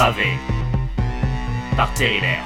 Gravé par Terry Lair.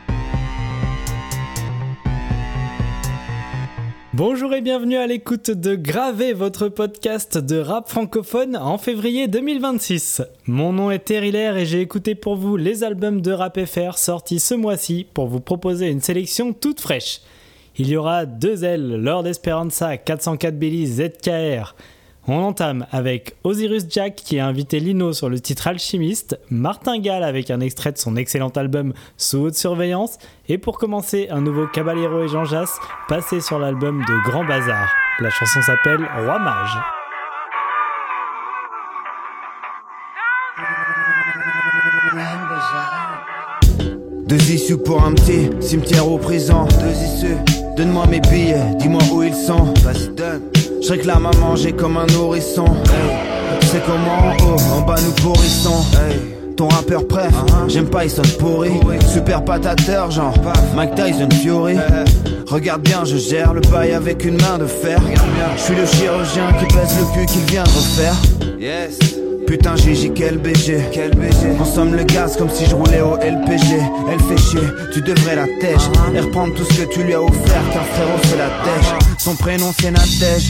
Bonjour et bienvenue à l'écoute de Gravé, votre podcast de rap francophone en février 2026. Mon nom est Terry Lair et j'ai écouté pour vous les albums de Rap FR sortis ce mois-ci pour vous proposer une sélection toute fraîche. Il y aura 2 L, Lord Esperanza, 404 Billy, ZKR. On entame avec Osiris Jack qui a invité Lino sur le titre Alchimiste, Martin Gall avec un extrait de son excellent album Sous haute surveillance, et pour commencer un nouveau Caballero et Jean Jass passé sur l'album de Grand Bazar. La chanson s'appelle Roi Mage. Deux issues pour un petit cimetière au présent. 2 issues, donne-moi mes billets, dis-moi où ils sont. Vas-y donne. Je réclame à manger comme un nourrisson. Hey. C'est comment en haut, en bas nous pourrissons. Hey. Ton rappeur préf, j'aime pas il sonne pourri. Super patateur genre Mike Tyson Fury. Regarde bien, je gère le bail avec une main de fer. Je suis le chirurgien qui pèse le cul qu'il vient de refaire. Yes. Putain Gigi quel BG. Consomme le gaz comme si je roulais au LPG. Elle fait chier, tu devrais la tèche et reprendre tout ce que tu lui as offert. Car frérot c'est la tèche. Son prénom c'est Nadège.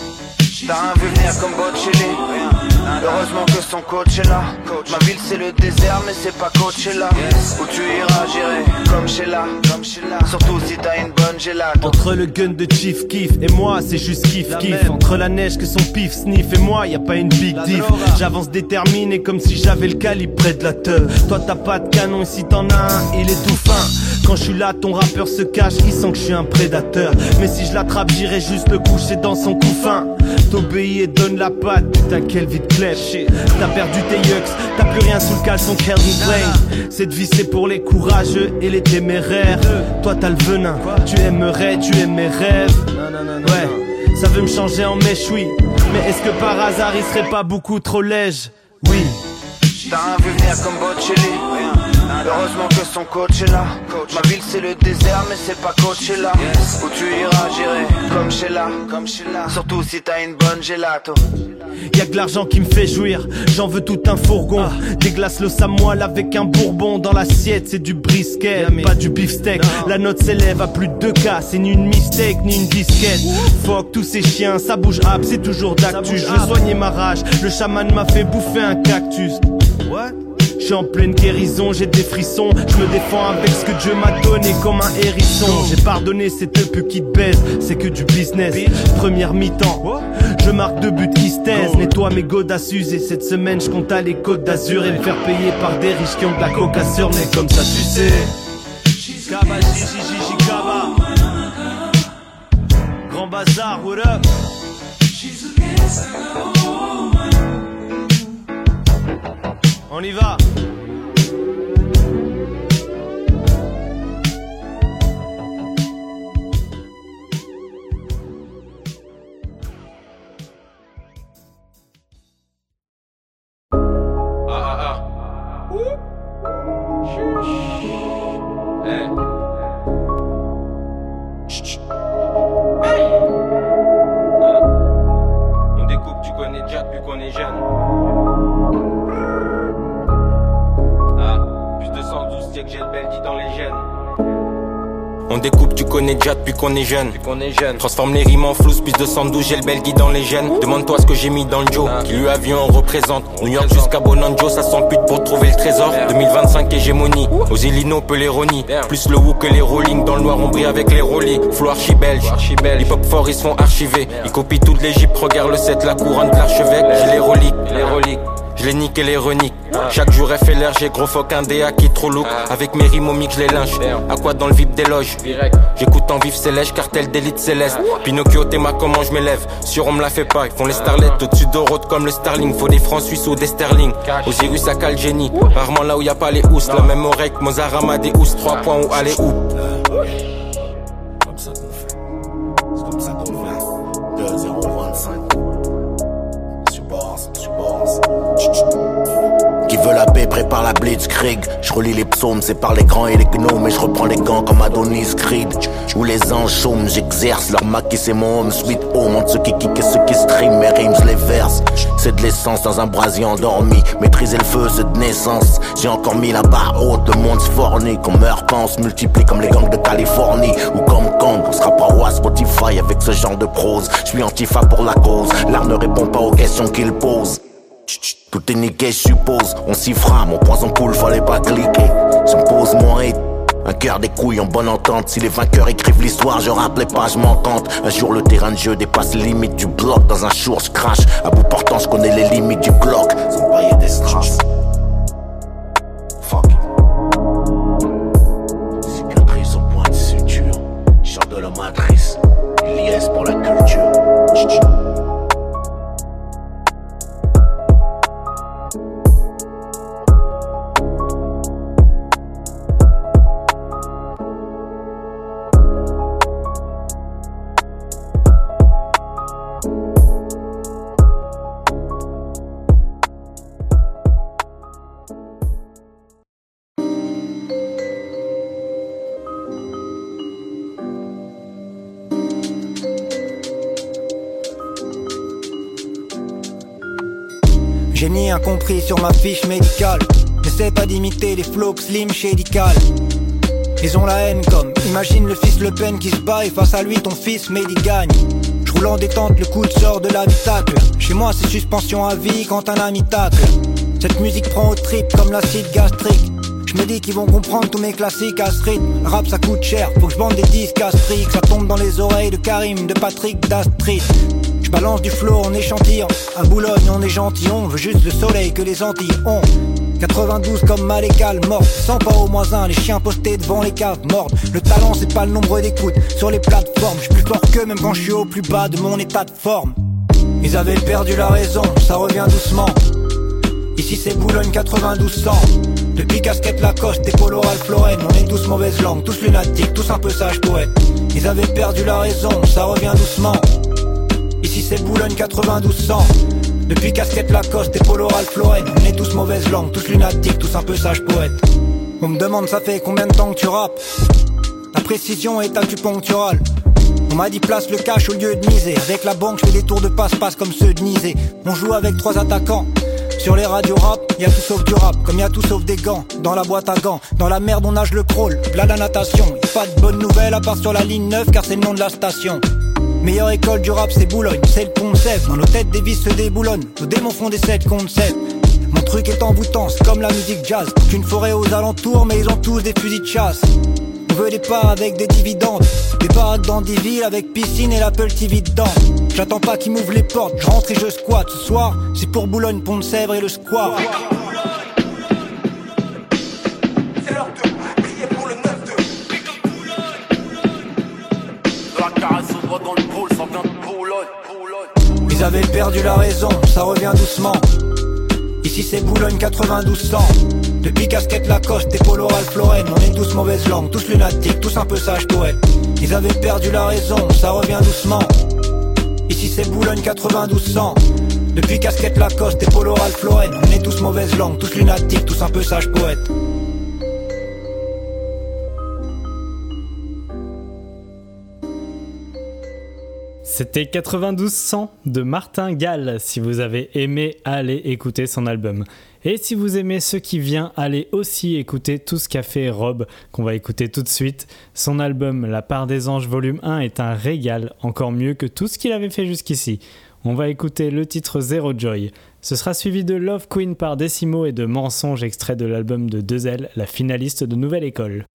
T'as rien vu venir comme Bocelli. Heureusement que son coach est là. Ma ville c'est le désert mais c'est pas Coachella. Où tu iras j'irai comme Sheila. Surtout si t'as une bonne gelato. Entre le gun de Chief Keef et moi c'est juste kiff. Entre la neige que son pif sniff et moi y a pas une big diff. J'avance déterminé comme si j'avais le calibre près de la teuf. Toi t'as pas de canon et si t'en as un il est tout fin. Quand je suis là ton rappeur se cache, il sent que je suis un prédateur. Mais si je l'attrape j'irai juste le coucher dans son couffin. T'obéis et donne la patte, putain quelle vie de clef. T'as perdu tes yucks, t'as plus rien sous le caleçon Calvin Klein. Cette vie c'est pour les courageux et les téméraires. Toi t'as le venin, tu aimerais, tu aimes mes rêves. Ouais, ça veut me changer en mèche, oui. Mais est-ce que par hasard il serait pas beaucoup trop léger? Oui. T'as rien vu venir comme Bocelli. Heureusement que son coach est là. Ma ville c'est le désert mais c'est pas Coachella. Où tu iras j'irai comme Sheila. Surtout si t'as une bonne gelato. Y'a que l'argent qui me fait jouir, j'en veux tout un fourgon. Des glaces le samoil avec un bourbon dans l'assiette, c'est du brisket, pas du beefsteak. La note s'élève à plus de 2K, c'est ni une mistake ni une disquette. Fuck tous ces chiens, ça bouge rap, c'est toujours d'actu. Je veux soigner ma rage, le chaman m'a fait bouffer un cactus. What? Je suis en pleine guérison, j'ai des frissons. Je me défends avec ce que Dieu m'a donné comme un hérisson. J'ai pardonné ces 2 putes qui te baisent, c'est que du business. Première mi-temps, je marque 2 buts qui se taisent. Nettoie mes godasses usées, cette semaine je compte aller Côte d'Azur et me faire payer par des riches qui ont de la coca sur le nez. Comme ça tu sais. Kaba, Gigi, Kaba. Grand Bazar, what up? On y va. On découpe, tu connais déjà depuis qu'on est jeune. Que j'ai le beldi dans les gènes. On découpe, tu connais déjà depuis qu'on est jeune. Transforme les rimes en flouze, plus de 112, j'ai le belgi dans les gènes. Demande-toi ce que j'ai mis dans le Joe. Qui lui avion on représente New York jusqu'à Bonanjo, ça sent pute pour trouver le trésor. 2025 hégémonie, Osilino peut l'ironie. Plus le woo que les rolling, dans le noir on brille avec les rollies. Flow archi-belge, hip-hop fort ils se font archiver. Ils copient toute l'Egypte, regarde le set, la couronne de l'archevêque. J'ai les reliques. Je les nique et les renique. Chaque jour FLR, j'ai gros fuck un DA qui trop look. Avec mes rimes au mix, je les lynche. À quoi dans le VIP des loges? J'écoute en vif, c'est lèche, cartel d'élite céleste. Pinocchio, t'es ma comment je m'élève. Sur on me la fait pas, ils font les starlets au-dessus d'Europe comme le Starling. Faut des francs suisses ou des sterling. Osiris à le génie. Rarement là où y a pas les housses. La même oreille que Mozart des housses. 3 points ou allez où? Comme ça qu'on fait. C'est comme ça qu'on fait. 2-0-25. Sur Boras. Give veut la paix, prépare la blitzkrieg. Je relis les psaumes, c'est par les grands et les gnomes. Et je reprends les gants comme Adonis Creed. Où les anges chôment, j'exerce leur maquis, c'est mon home sweet home. Entre ceux qui kick et ceux qui stream, mes rimes je les verse. C'est de l'essence dans un brasier endormi. Maîtriser le feu, c'est de naissance. J'ai encore mis la barre haute, le monde se fornit. Qu'on meurt pas, on se multiplie comme les gangs de Californie. Ou comme Kang, on sera pas roi Spotify avec ce genre de prose. Je suis antifa pour la cause, l'art ne répond pas aux questions qu'il pose. Tout est niqué, je suppose. On s'y fera, mon poison poule, fallait pas cliquer. J'impose mon rythme, un cœur des couilles en bonne entente. Si les vainqueurs écrivent l'histoire, je rappe les pages manquantes. Un jour le terrain de jeu dépasse les limites du bloc. Dans un jour je crache, à bout portant je connais les limites du Glock. Sans payer des strass. Fuck it. Cicatrice au point de suture. Chant de la matrice. Liesse pour la culture. J'ai mis incompris sur ma fiche médicale. N'essaie pas d'imiter les flows slim shadical. Ils ont la haine comme imagine le fils Le Pen qui se bat et face à lui ton fils Mehdi gagne. J'roule en détente, le coup de sort de l'habitacle. Chez moi c'est suspension à vie quand un ami tacle. Cette musique prend au trip comme l'acide gastrique. Je me dis qu'ils vont comprendre tous mes classiques à street. Le rap ça coûte cher, faut que je vende des disques à Strix. Ça tombe dans les oreilles de Karim, de Patrick, d'Astrid. Je balance du flow en échantillon. À Boulogne on est gentil, on veut juste le soleil que les Antilles ont. 92 comme Malécal, mort, sans pas au moins un, les chiens postés devant les caves mordent. Le talent c'est pas le nombre d'écoutes sur les plateformes. Je suis plus fort qu'eux même quand je suis au plus bas de mon état de forme. Ils avaient perdu la raison, ça revient doucement. Ici c'est Boulogne 9200. Depuis casquette Lacoste et polo Ralph Lauren, on est tous mauvaise langue, tous lunatiques, tous un peu sages poètes. Ils avaient perdu la raison, ça revient doucement. Ici c'est Boulogne 9200. Depuis casquette Lacoste et polo Ralph Lauren, on est tous mauvaise langue, tous lunatiques, tous un peu sages poètes. On me demande ça fait combien de temps que tu rappes. La précision est acupuncturale. On m'a dit place le cash au lieu de miser. Avec la banque je fais des tours de passe-passe comme ceux de Nizé. On joue avec 3 attaquants. Sur les radios rap, y'a tout sauf du rap. Comme y'a tout sauf des gants, dans la boîte à gants. Dans la merde on nage le crawl, là la natation. Y'a pas de bonnes nouvelles à part sur la ligne 9 car c'est le nom de la station. Meilleure école du rap c'est Boulogne, c'est le concept. Dans nos têtes des vis se déboulonnent, nos démons font des 7 contre 7. Mon truc est envoûtant, c'est comme la musique jazz. Qu'une forêt aux alentours mais ils ont tous des fusils de chasse. On veut des parts avec des dividendes, des baraques dans des villes avec piscine et l'Apple TV dedans. J'attends pas qu'ils m'ouvrent les portes, je rentre et je squatte. Ce soir, c'est pour Boulogne, Pont de Sèvres et le square. C'est l'heure de prier pour le 9-2. La caresse ouvre dans le pôle, ça vient de Boulogne. Ils avaient perdu la raison, ça revient doucement. Ici c'est Boulogne 9200. Depuis casquette Lacoste et polo Ralph Lauren, on est tous mauvaise langue, tous lunatiques, tous un peu sages poètes. Ils avaient perdu la raison, ça revient doucement. Ici c'est Boulogne 9200. Depuis casquette Lacoste et polo Ralph Lauren, on est tous mauvaise langue, tous lunatiques, tous un peu sages poètes. C'était 9200 de Martin Gall. Si vous avez aimé, allez écouter son album. Et si vous aimez ce qui vient, allez aussi écouter tout ce qu'a fait Rob, qu'on va écouter tout de suite. Son album La Part des Anges volume 1 est un régal, encore mieux que tout ce qu'il avait fait jusqu'ici. On va écouter le titre Zero Joy. Ce sera suivi de Love Queen par Décimo et de Mensonge, extrait de l'album de Deux-Ailes, la finaliste de Nouvelle École.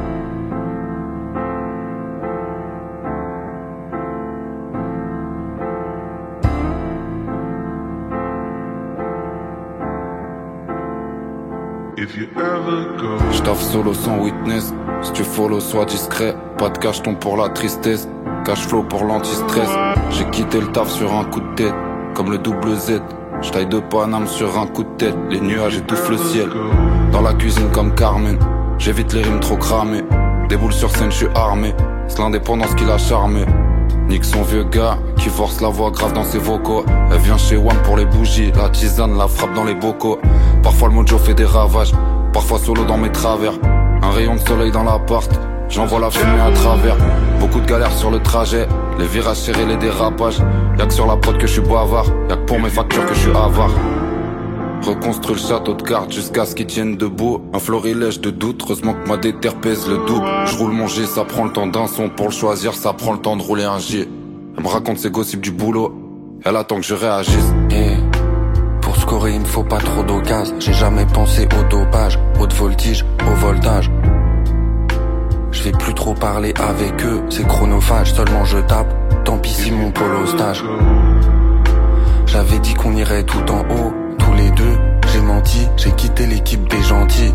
J'taffe solo sans witness. Si tu follow, sois discret. Pas de cacheton pour la tristesse. Cash flow pour l'anti-stress. J'ai quitté le taf sur un coup de tête. Comme le double Z. J'taille de Paname sur un coup de tête. Les nuages étouffent le ciel. Dans la cuisine comme Carmen. J'évite les rimes trop cramées. Des boules sur scène, j'suis armé. C'est l'indépendance qui l'a charmé. Nique son vieux gars qui force la voix grave dans ses vocaux. Elle viens chez WAM pour les bougies. La tisane, la frappe dans les bocaux. Parfois le mojo fait des ravages, parfois solo dans mes travers. Un rayon de soleil dans l'appart, j'envoie la fumée à travers. Beaucoup de galères sur le trajet, les virages serrés, les dérapages. Y'a que sur la prod que je suis bavard, y'a que pour mes factures que je suis avare. Reconstruire le château de cartes jusqu'à ce qu'ils tiennent debout. Un florilège de doute, heureusement que ma déter pèse le double. Je roule mon G, ça prend le temps d'un son. Pour le choisir, ça prend le temps de rouler un G. Elle me raconte ses gossips du boulot, elle attend que je réagisse. Yeah. Pour scorer, il me faut pas trop d'occasion. J'ai jamais pensé au dopage, haute voltige, au voltage. Je vais plus trop parler avec eux, c'est chronophage. Seulement je tape, tant pis si mon polo stage. J'avais dit qu'on irait tout en haut, tous les deux. J'ai menti, j'ai quitté l'équipe des gentils.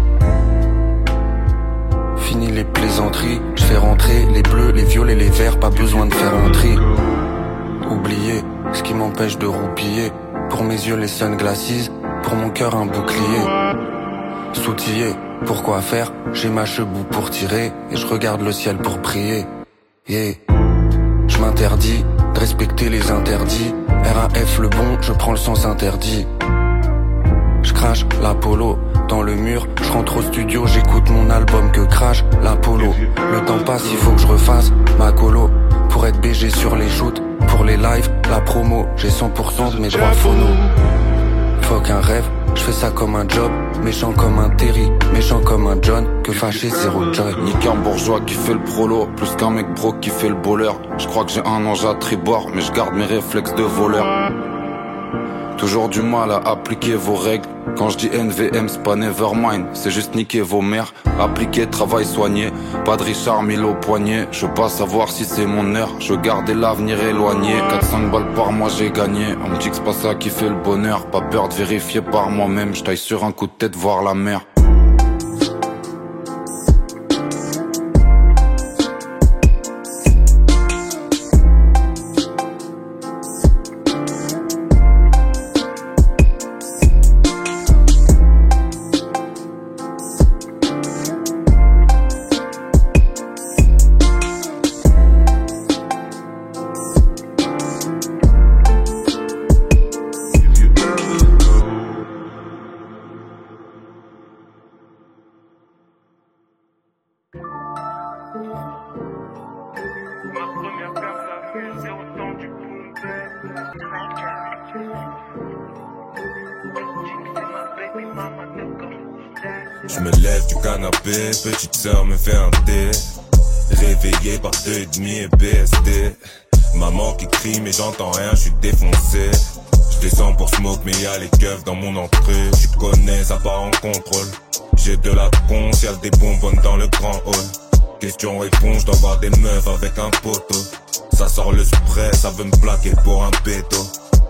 Fini les plaisanteries, je fais rentrer les bleus, les violets, les verts, pas besoin de faire entrer. Oublier ce qui m'empêche de roupiller. Pour mes yeux les sunglasses, pour mon cœur un bouclier. S'outiller, pourquoi faire? J'ai ma chebou pour tirer et je regarde le ciel pour prier. Yeah. Je m'interdis de respecter les interdits. RAF le bon, je prends le sens interdit. Je crache l'Apollo dans le mur, je rentre au studio, j'écoute mon album que crache l'Apollo. Le temps passe, il faut que je refasse ma colo pour être BG sur les shoots, pour les lives, la promo. J'ai 100% de mes droits phono. Faut qu'un rêve, je fais ça comme un job. Méchant comme un Terry, méchant comme un John. Que fâché, zéro joy. Ni qu'un bourgeois qui fait le prolo, plus qu'un mec broke qui fait le bowler. Je crois que j'ai un ange à tribord, mais je garde mes réflexes de voleur. Toujours du mal à appliquer vos règles. Quand je dis NVM, c'est pas Nevermind, c'est juste niquer vos mères. Appliquer, travail soigné, pas de Richard Mille au poignet. Je veux pas savoir si c'est mon heure, je veux garder l'avenir éloigné. 4-5 balles par mois j'ai gagné, on me dit que c'est pas ça qui fait le bonheur. Pas peur de vérifier par moi-même, je taille sur un coup de tête voir la mer. Je me lève du canapé, petite sœur me fait un thé. Réveillé par 2,5 et BST. Maman qui crie mais j'entends rien, je suis défoncé. Je descends pour smoke mais y'a les keufs dans mon entrée. Tu connais, ça part en contrôle. J'ai de la conce, y'a des bonbonnes dans le grand hall. Question-réponse, je dois voir des meufs avec un poteau. Ça sort le spray, ça veut me plaquer pour un béto.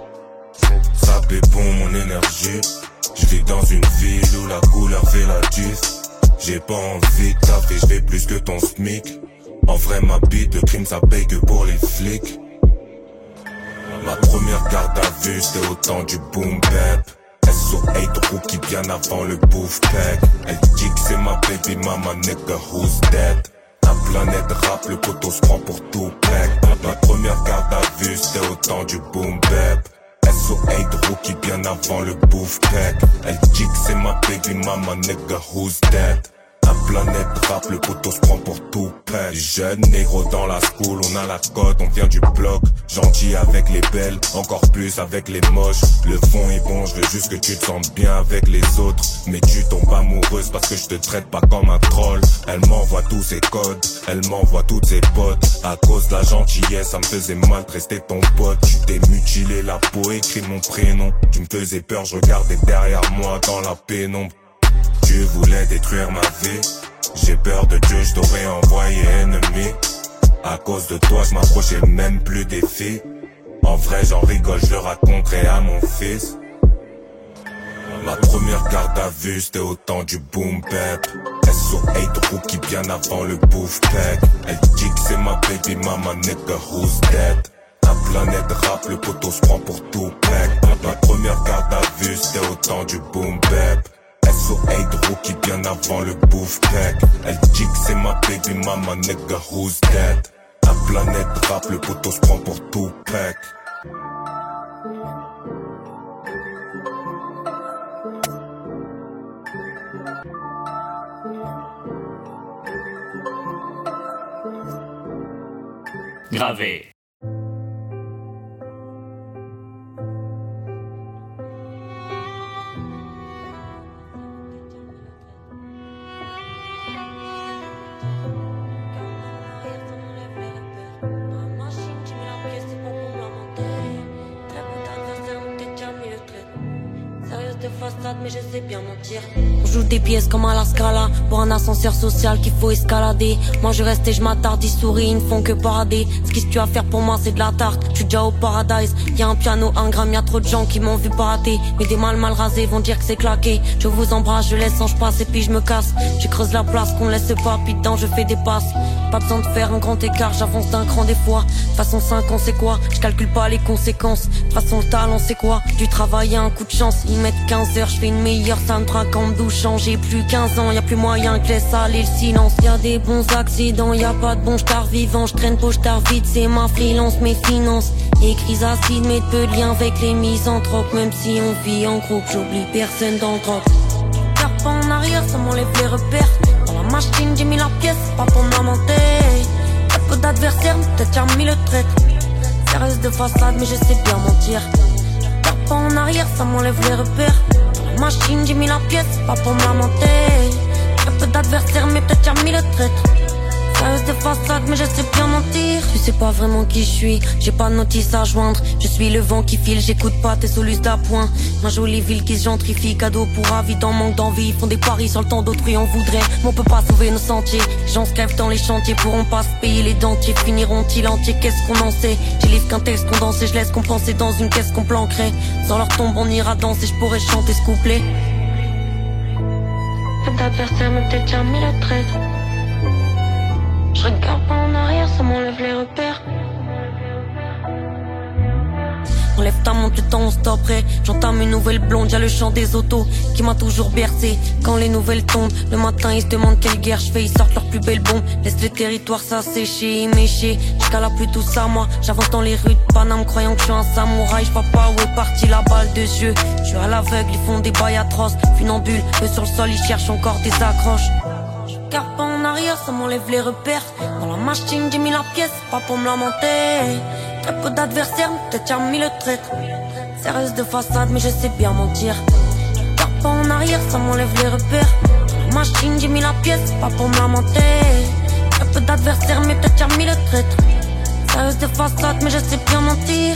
Ça bon mon énergie. Je vis dans une ville où la couleur fait la diff. J'ai pas envie de taffer, je fais plus que ton SMIC. En vrai ma bite, le crime ça paye que pour les flics. Ma première garde à vue, c'était au temps du boom bap. SO8 rookie bien avant le bouffe pack. Elle dit que c'est ma baby mama nigga who's dead. La planète rap, le poteau se prend pour tout pack. Ma première garde à vue, c'était au temps du boom bap. SO8 rookie bien avant le bouffe pack. Elle dit que c'est ma baby mama nigga who's dead. La planète rap, le poteau se prend pour tout pack. Jeune négro dans la school, on a la cote, on vient du bloc. Gentil avec les belles, encore plus avec les moches. Le fond est bon, je veux juste que tu te sentes bien avec les autres. Mais tu tombes amoureuse parce que je te traite pas comme un troll. Elle m'envoie tous ses codes, elle m'envoie toutes ses potes. À cause de la gentillesse, ça me faisait mal de rester ton pote. Tu t'es mutilé la peau, écrit mon prénom. Tu me faisais peur, je regardais derrière moi dans la pénombre. Tu voulais détruire ma vie. J'ai peur de Dieu, je t'aurais envoyé ennemi. À cause de toi, je m'approchais même plus des filles. En vrai, j'en rigole, je le raconterai à mon fils. Ma première garde à vue, c'était au temps du boom bap. SO8 rookie bien avant le bouffe pack. Elle dit que c'est ma baby mama nigga who's dead. La planète rap, le poteau se prend pour tout pack. Ma première garde à vue, c'était au temps du boom bap. SO8 rookie bien avant le bouffe pack. Elle dit que c'est ma baby mama nigga who's dead. La planète rap, le poteau se prend pour tout pack. Gravé. Mais je sais bien mentir. On joue des pièces comme à la Scala pour un ascenseur social qu'il faut escalader. Moi je reste et je m'attarde, ils sourient, ils ne font que parader. Ce que tu as à faire pour moi c'est de la tarte. Je suis déjà au paradise. Y'a un piano, un gramme, y'a trop de gens qui m'ont vu parater. Mais des mal rasés vont dire que c'est claqué. Je vous embrasse, je laisse, je passe et puis je me casse. Je creuse la place qu'on laisse pas, puis dedans je fais des passes. Pas besoin de faire un grand écart, j'avance d'un cran des fois. De façon 5 ans c'est quoi? Je calcule pas les conséquences. De façon le talent c'est quoi? Du travail et un coup de chance. Ils mettent 15 heures, je fais une meilleure soundtrack en me douchant. J'ai plus 15 ans, y'a plus moyen que laisse aller le silence. Y'a des bons accidents, y'a pas de bons j'tard vivant. J'traîne pour j'tard vite, c'est ma freelance, mes finances. Écrits acides, mais peu de lien avec les misanthropes. Même si on vit en groupe, j'oublie personne dans le drop. Car pas en arrière, ça m'enlève les repères. Dans la machine, j'ai mis la pièce, pas pour me lamenter. Y'a peu d'adversaires, mais peut-être j'ai mis le traître. Ça reste de façade, mais je sais bien mentir. Car pas en arrière, ça m'enlève les repères. Dans la machine, j'ai mis la pièce, pas pour me lamenter. Y'a peu d'adversaires, mais peut-être j'ai mis le traître. Ça reste de façade, mais je sais bien mentir. Tu sais pas vraiment qui je suis, j'ai pas de notice à joindre. Je suis le vent qui file, j'écoute pas tes solus d'appoint. Ma jolie ville qui se gentrifie, cadeau pour avis dans manque d'envie. Ils font des paris sur le temps d'autrui, on voudrait, mais on peut pas sauver nos sentiers. Les gens se crèvent dans les chantiers, pourront pas se payer les dentiers. Finiront-ils entiers, qu'est-ce qu'on en sait? J'ai livre qu'un texte condensé, je laisse compenser dans une caisse qu'on planquerait. Sans leur tombe on ira danser, je pourrais chanter ce couplet. Peu d'adversaires, mais peut-être j'ai mis le trait. Je regarde pas en arrière, ça m'enlève les repères. Enlève ta montre, le temps on stopperait. J'entame une nouvelle blonde, y'a le chant des autos qui m'a toujours bercé. Quand les nouvelles tombent, le matin ils se demandent quelle guerre je fais. Ils sortent leurs plus belles bombes, laisse le territoire s'assécher, émécher. J'cala plus tout ça moi, j'avance dans les rues de Paname croyant que je suis un samouraï. J'vois pas où est partie la balle de yeux. J'suis à l'aveugle, ils font des bails atroces. Funambule, eux sur le sol ils cherchent encore des accroches. Car pas en arrière, ça m'enlève les repères. Dans la machine, j'ai mis la pièce, pas pour me lamenter. Très peu d'adversaires, peut-être j'ai mis le traître. Ça reste de façade, mais je sais bien mentir. Car pas en arrière, ça m'enlève les repères. Dans la machine, j'ai mis la pièce, pas pour me lamenter. Très peu d'adversaires, mais peut-être j'ai mis le traître. Ça reste de façade, mais je sais bien mentir.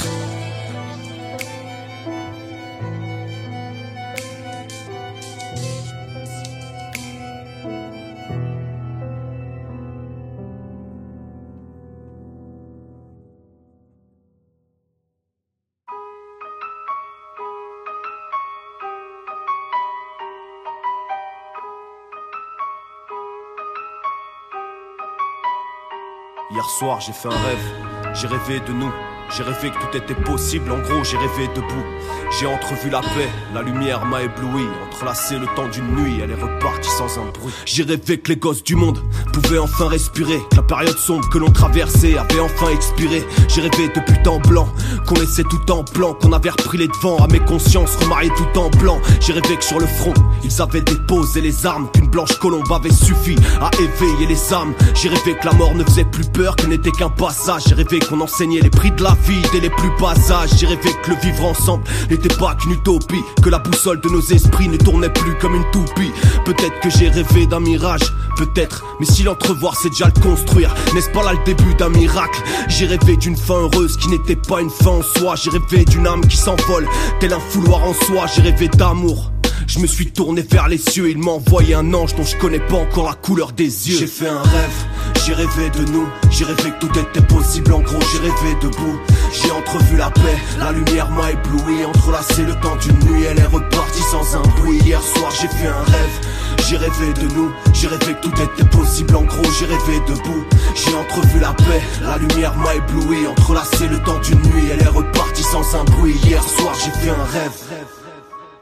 Hier soir j'ai fait un rêve, j'ai rêvé de nous, j'ai rêvé que tout était possible, en gros j'ai rêvé debout. J'ai entrevu la paix, la lumière m'a ébloui. Entrelacé le temps d'une nuit, elle est repartie sans un bruit. J'ai rêvé que les gosses du monde pouvaient enfin respirer, que la période sombre que l'on traversait avait enfin expiré. J'ai rêvé de but en blanc, qu'on laissait tout en blanc, qu'on avait repris les devants à mes consciences, remariées tout en blanc. J'ai rêvé que sur le front, ils avaient déposé les armes, qu'une blanche colombe avait suffi à éveiller les âmes. J'ai rêvé que la mort ne faisait plus peur, que n'était qu'un passage. J'ai rêvé qu'on enseignait les prix de la vie dès les plus bas âges. J'ai rêvé que le vivre ensemble n'était pas qu'une utopie, que la boussole de nos esprits ne tournait plus comme une toupie. Peut-être que j'ai rêvé d'un mirage, peut-être, mais si l'entrevoir c'est déjà le construire, n'est-ce pas là le début d'un miracle? J'ai rêvé d'une fin heureuse qui n'était pas une fin en soi. J'ai rêvé d'une âme qui s'envole, tel un fouloir en soi. J'ai rêvé d'amour, je me suis tourné vers les cieux, il m'a envoyé un ange dont je connais pas encore la couleur des yeux. J'ai fait un rêve, j'ai rêvé de nous, j'ai rêvé que tout était possible, en gros j'ai rêvé debout. J'ai entrevu la paix, la lumière m'a ébloui. Entrelacé le temps d'une nuit, elle est repartie sans un bruit. Hier soir j'ai fait un rêve, j'ai rêvé de nous, j'ai rêvé que tout était possible, en gros j'ai rêvé debout. J'ai entrevu la paix, la lumière m'a ébloui. Entrelacé le temps d'une nuit, elle est repartie sans un bruit. Hier soir j'ai fait un rêve.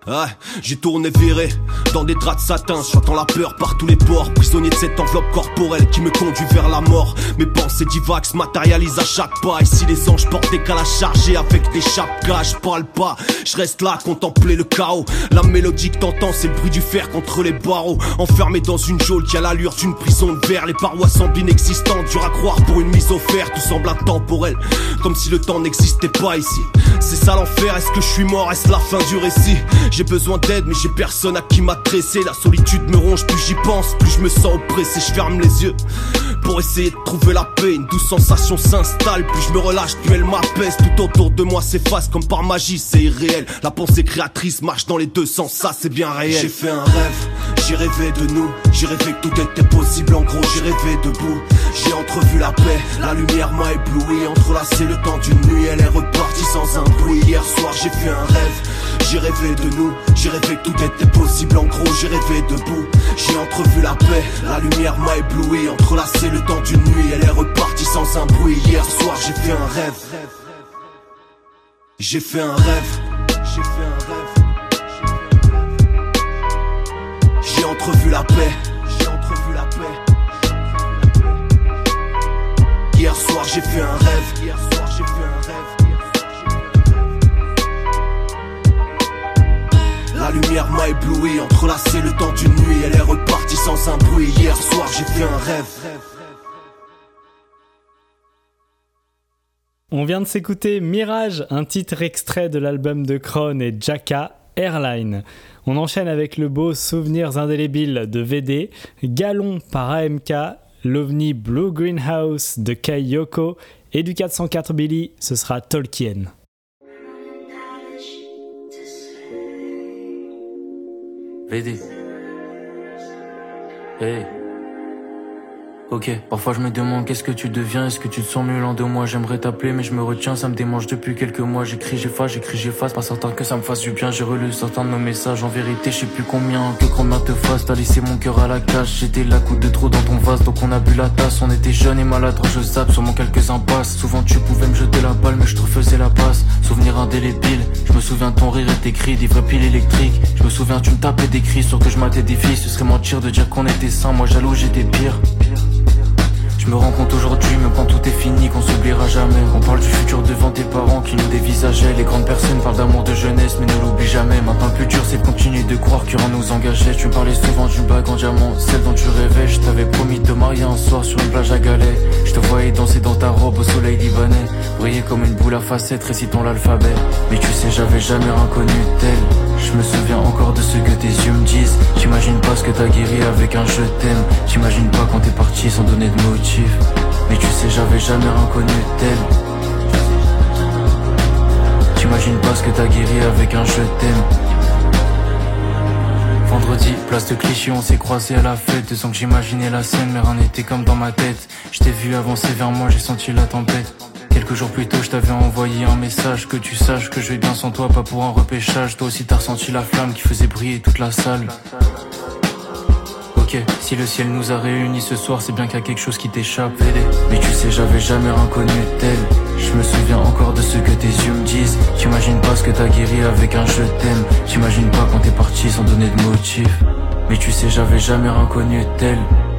Ouais, j'ai tourné viré dans des draps de satin. J'entends la peur par tous les bords, prisonnier de cette enveloppe corporelle qui me conduit vers la mort. Mes pensées divagues se matérialisent à chaque pas. Et si les anges portent des calas chargés avec des chapeaux, je parle pas, je reste là à contempler le chaos. La mélodie que t'entends, c'est le bruit du fer contre les barreaux. Enfermé dans une geôle qui a l'allure d'une prison de verre. Les parois semblent inexistantes, dur à croire pour une mise au fer. Tout semble intemporel, comme si le temps n'existait pas ici. C'est ça l'enfer, est-ce que je suis mort, est-ce la fin du récit? J'ai besoin d'aide mais j'ai personne à qui m'adresser. La solitude me ronge, plus j'y pense, plus je me sens oppressé. Je ferme les yeux pour essayer de trouver la paix. Une douce sensation s'installe, plus je me relâche, plus elle m'apaise. Tout autour de moi s'efface comme par magie, c'est irréel. La pensée créatrice marche dans les deux sens, ça c'est bien réel. J'ai fait un rêve, j'ai rêvé de nous, j'ai rêvé que tout était possible. En gros j'ai rêvé debout, j'ai entrevu la paix. La lumière m'a ébloui, entrelacé le temps d'une nuit. Elle est repartie sans un bruit. Hier soir j'ai fait un rêve, j'ai rêvé de nous, j'ai rêvé que tout était possible. En gros j'ai rêvé debout, j'ai entrevu la paix. La lumière m'a ébloui, entrelacé le temps d'une nuit. Elle est repartie sans un bruit. Hier soir j'ai fait un rêve, j'ai fait un rêve, j'ai fait un rêve. J'ai entrevu la paix, j'ai entrevu la paix. Hier soir j'ai fait un rêve, hier soir j'ai fait un rêve. La lumière m'a ébloui, entrelacé le temps d'une nuit. Elle est repartie sans un bruit. Hier soir j'ai fait un rêve. On vient de s'écouter Mirage, un titre extrait de l'album de Kron et Jaka, Airline. On enchaîne avec le beau Souvenirs indélébiles de VD, Galon par AMK, l'OVNI Blue Greenhouse de Kai Yoko et du 404 Billy, ce sera Tolkien. VD. Hey. Ok, parfois je me demande qu'est-ce que tu deviens, est-ce que tu te sens mieux l'an de moi? J'aimerais t'appeler mais je me retiens, ça me démange depuis quelques mois. J'écris, j'efface, pas certain que ça me fasse du bien. J'ai relu certains de nos messages, en vérité je sais plus combien te fasse. T'as laissé mon cœur à la cage, j'étais la goutte de trop dans ton vase. Donc on a bu la tasse, on était jeunes et maladroits, je zappe sûrement quelques impasses. Souvent tu pouvais me jeter la balle mais je te refaisais la passe. Souvenir indélébile, je me souviens de ton rire et tes cris, des vraies piles électriques. Je me souviens tu me tapais des cris sur que je matais des filles. Ce serait mentir de dire qu'on était sains, moi jaloux j'étais pire. Je me rends compte aujourd'hui, même quand tout est fini, qu'on s'oubliera jamais. On parle du futur devant tes parents qui nous dévisageaient. Les grandes personnes parlent d'amour de jeunesse, mais ne l'oublie jamais. Maintenant le plus dur c'est de continuer de croire qu'il y aura nous engager. Tu me parlais souvent d'une bague en diamant, celle dont tu rêvais. Je t'avais promis de te marier un soir sur une plage à galets. Je te voyais danser dans ta robe au soleil libanais, briller comme une boule à facettes récitant l'alphabet. Mais tu sais j'avais jamais rien connu tel. Je me souviens encore de ce que tes yeux me disent. T'imagines pas ce que t'as guéri avec un je t'aime. T'imagines pas quand t'es parti sans donner de motif. Mais tu sais j'avais jamais rien connu tel. T'imagines pas ce que t'as guéri avec un je t'aime. Vendredi, place de Clichy, on s'est croisés à la fête. 2 ans que j'imaginais la scène, mais rien n'était comme dans ma tête. Je t'ai vu avancer vers moi, j'ai senti la tempête. Quelques jours plus tôt, je t'avais envoyé un message. Que tu saches que je vais bien sans toi, pas pour un repêchage. Toi aussi t'as ressenti la flamme qui faisait briller toute la salle. Ok, si le ciel nous a réunis ce soir, c'est bien qu'il y a quelque chose qui t'échappe. Mais tu sais j'avais jamais rien connu tel. Je me souviens encore de ce que tes yeux me disent. T'imagines pas ce que t'as guéri avec un je t'aime. T'imagines pas quand t'es parti sans donner de motif. Mais tu sais j'avais jamais rien connu tel.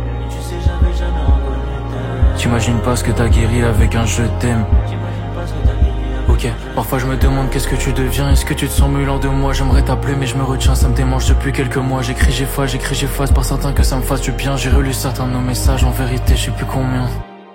T'imagines pas ce que t'as guéri avec un je t'aime. Ok, parfois je me demande qu'est-ce que tu deviens. Est-ce que tu te sens mieux l'an de moi? J'aimerais t'appeler mais je me retiens, ça me démange depuis quelques mois. J'écris, j'efface, pas certain que ça me fasse du bien. J'ai relu certains de nos messages, en vérité je sais plus combien.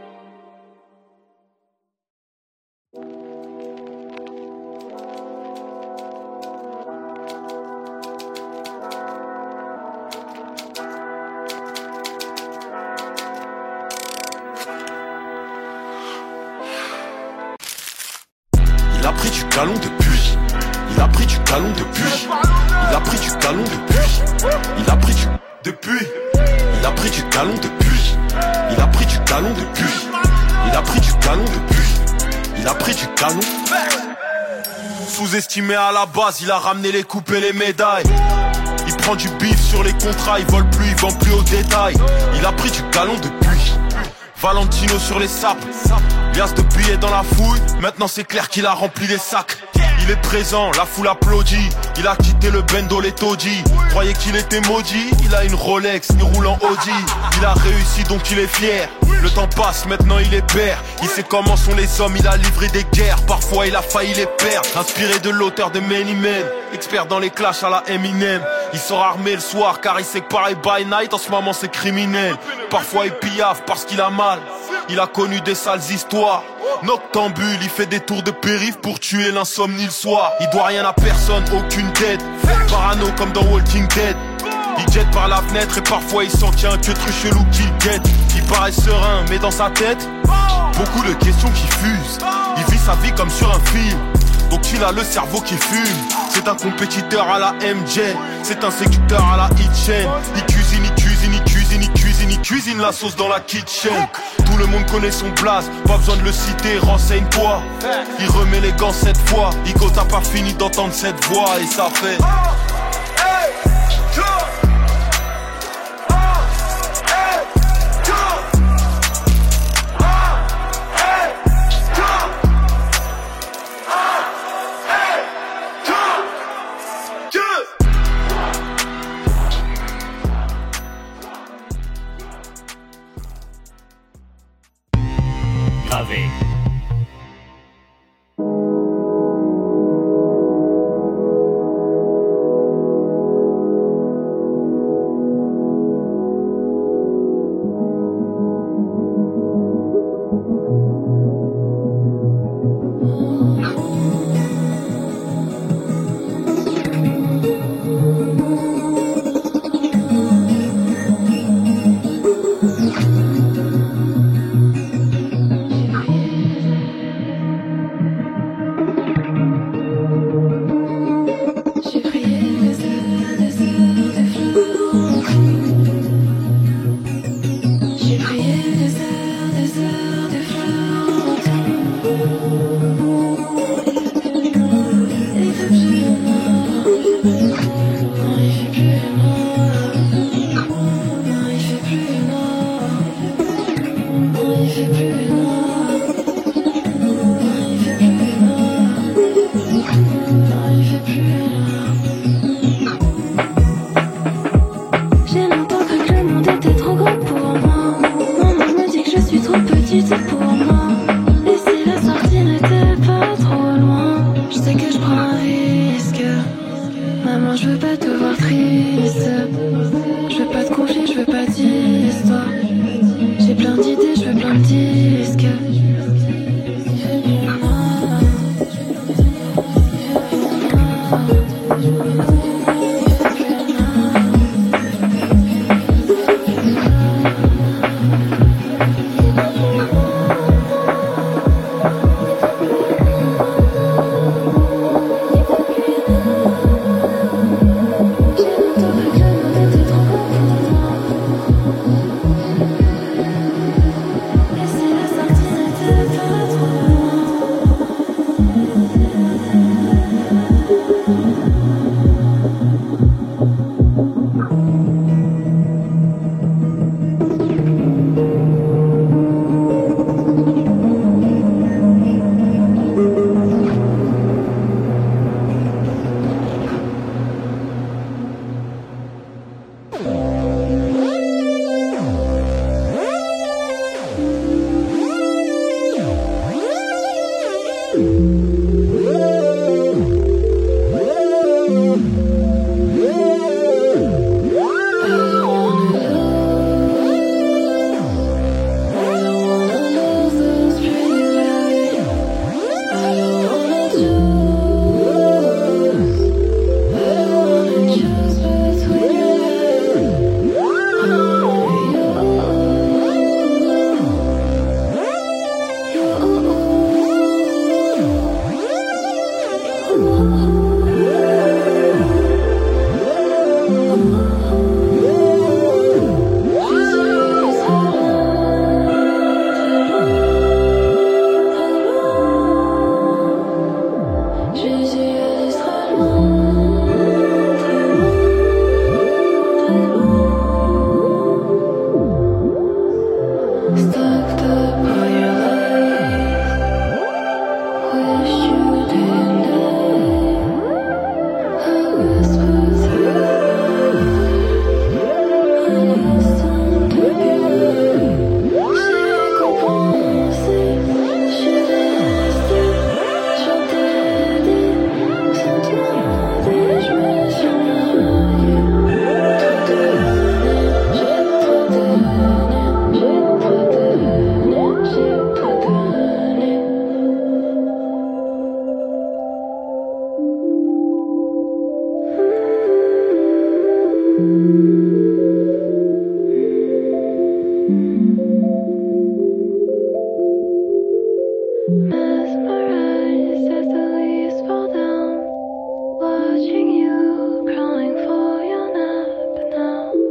Il a pris du galon depuis. Il a pris du galon depuis. Il a pris du galon depuis. Il a pris du depuis. Il a pris du galon depuis. Il a pris du galon depuis. Il a pris du galon depuis. Il a pris du galon. Sous-estimé à la base, il a ramené les coupes et les médailles. Il prend du bif sur les contrats, il vole plus, il vend plus au détail. Il a pris du galon depuis. Valentino sur les sapes. Liasse de billets dans la fouille, maintenant c'est clair qu'il a rempli les sacs. Il il est présent, la foule applaudit. Il a quitté le bendo, les taudis. Croyait qu'il était maudit, il a une Rolex, il roule en Audi. Il a réussi donc il est fier. Le temps passe, maintenant il est père. Il sait comment sont les hommes, il a livré des guerres. Parfois il a failli les perdre. Inspiré de l'auteur de Many Men, expert dans les clashs à la Eminem. Il sort armé le soir car il sait que pareil by night en ce moment c'est criminel. Parfois il piaffe parce qu'il a mal. Il a connu des sales histoires. Noctambule, il fait des tours de périph' pour tuer l'insomnie le soir. Il doit rien à personne, aucune dette. Parano comme dans Walking Dead. Il jette par la fenêtre et parfois il sent qu'il y a un queutru chelou qui le guette. Il paraît serein mais dans sa tête beaucoup de questions qui fusent. Il vit sa vie comme sur un film, donc il a le cerveau qui fume. C'est un compétiteur à la MJ, c'est un séducteur à la hit-chain. Il cuisine, il cuisine, il cuisine, il cuisine, il cuisine la sauce dans la kitchen. Tout le monde connaît son blaze, pas besoin de le citer, renseigne-toi. Il remet les gants cette fois, Igo t'as pas fini d'entendre cette voix et ça fait Gravé.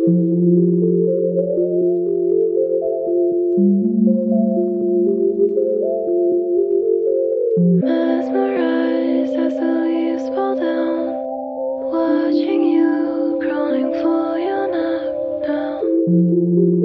Mesmerized as the leaves fall down, watching you crawling for your nap now.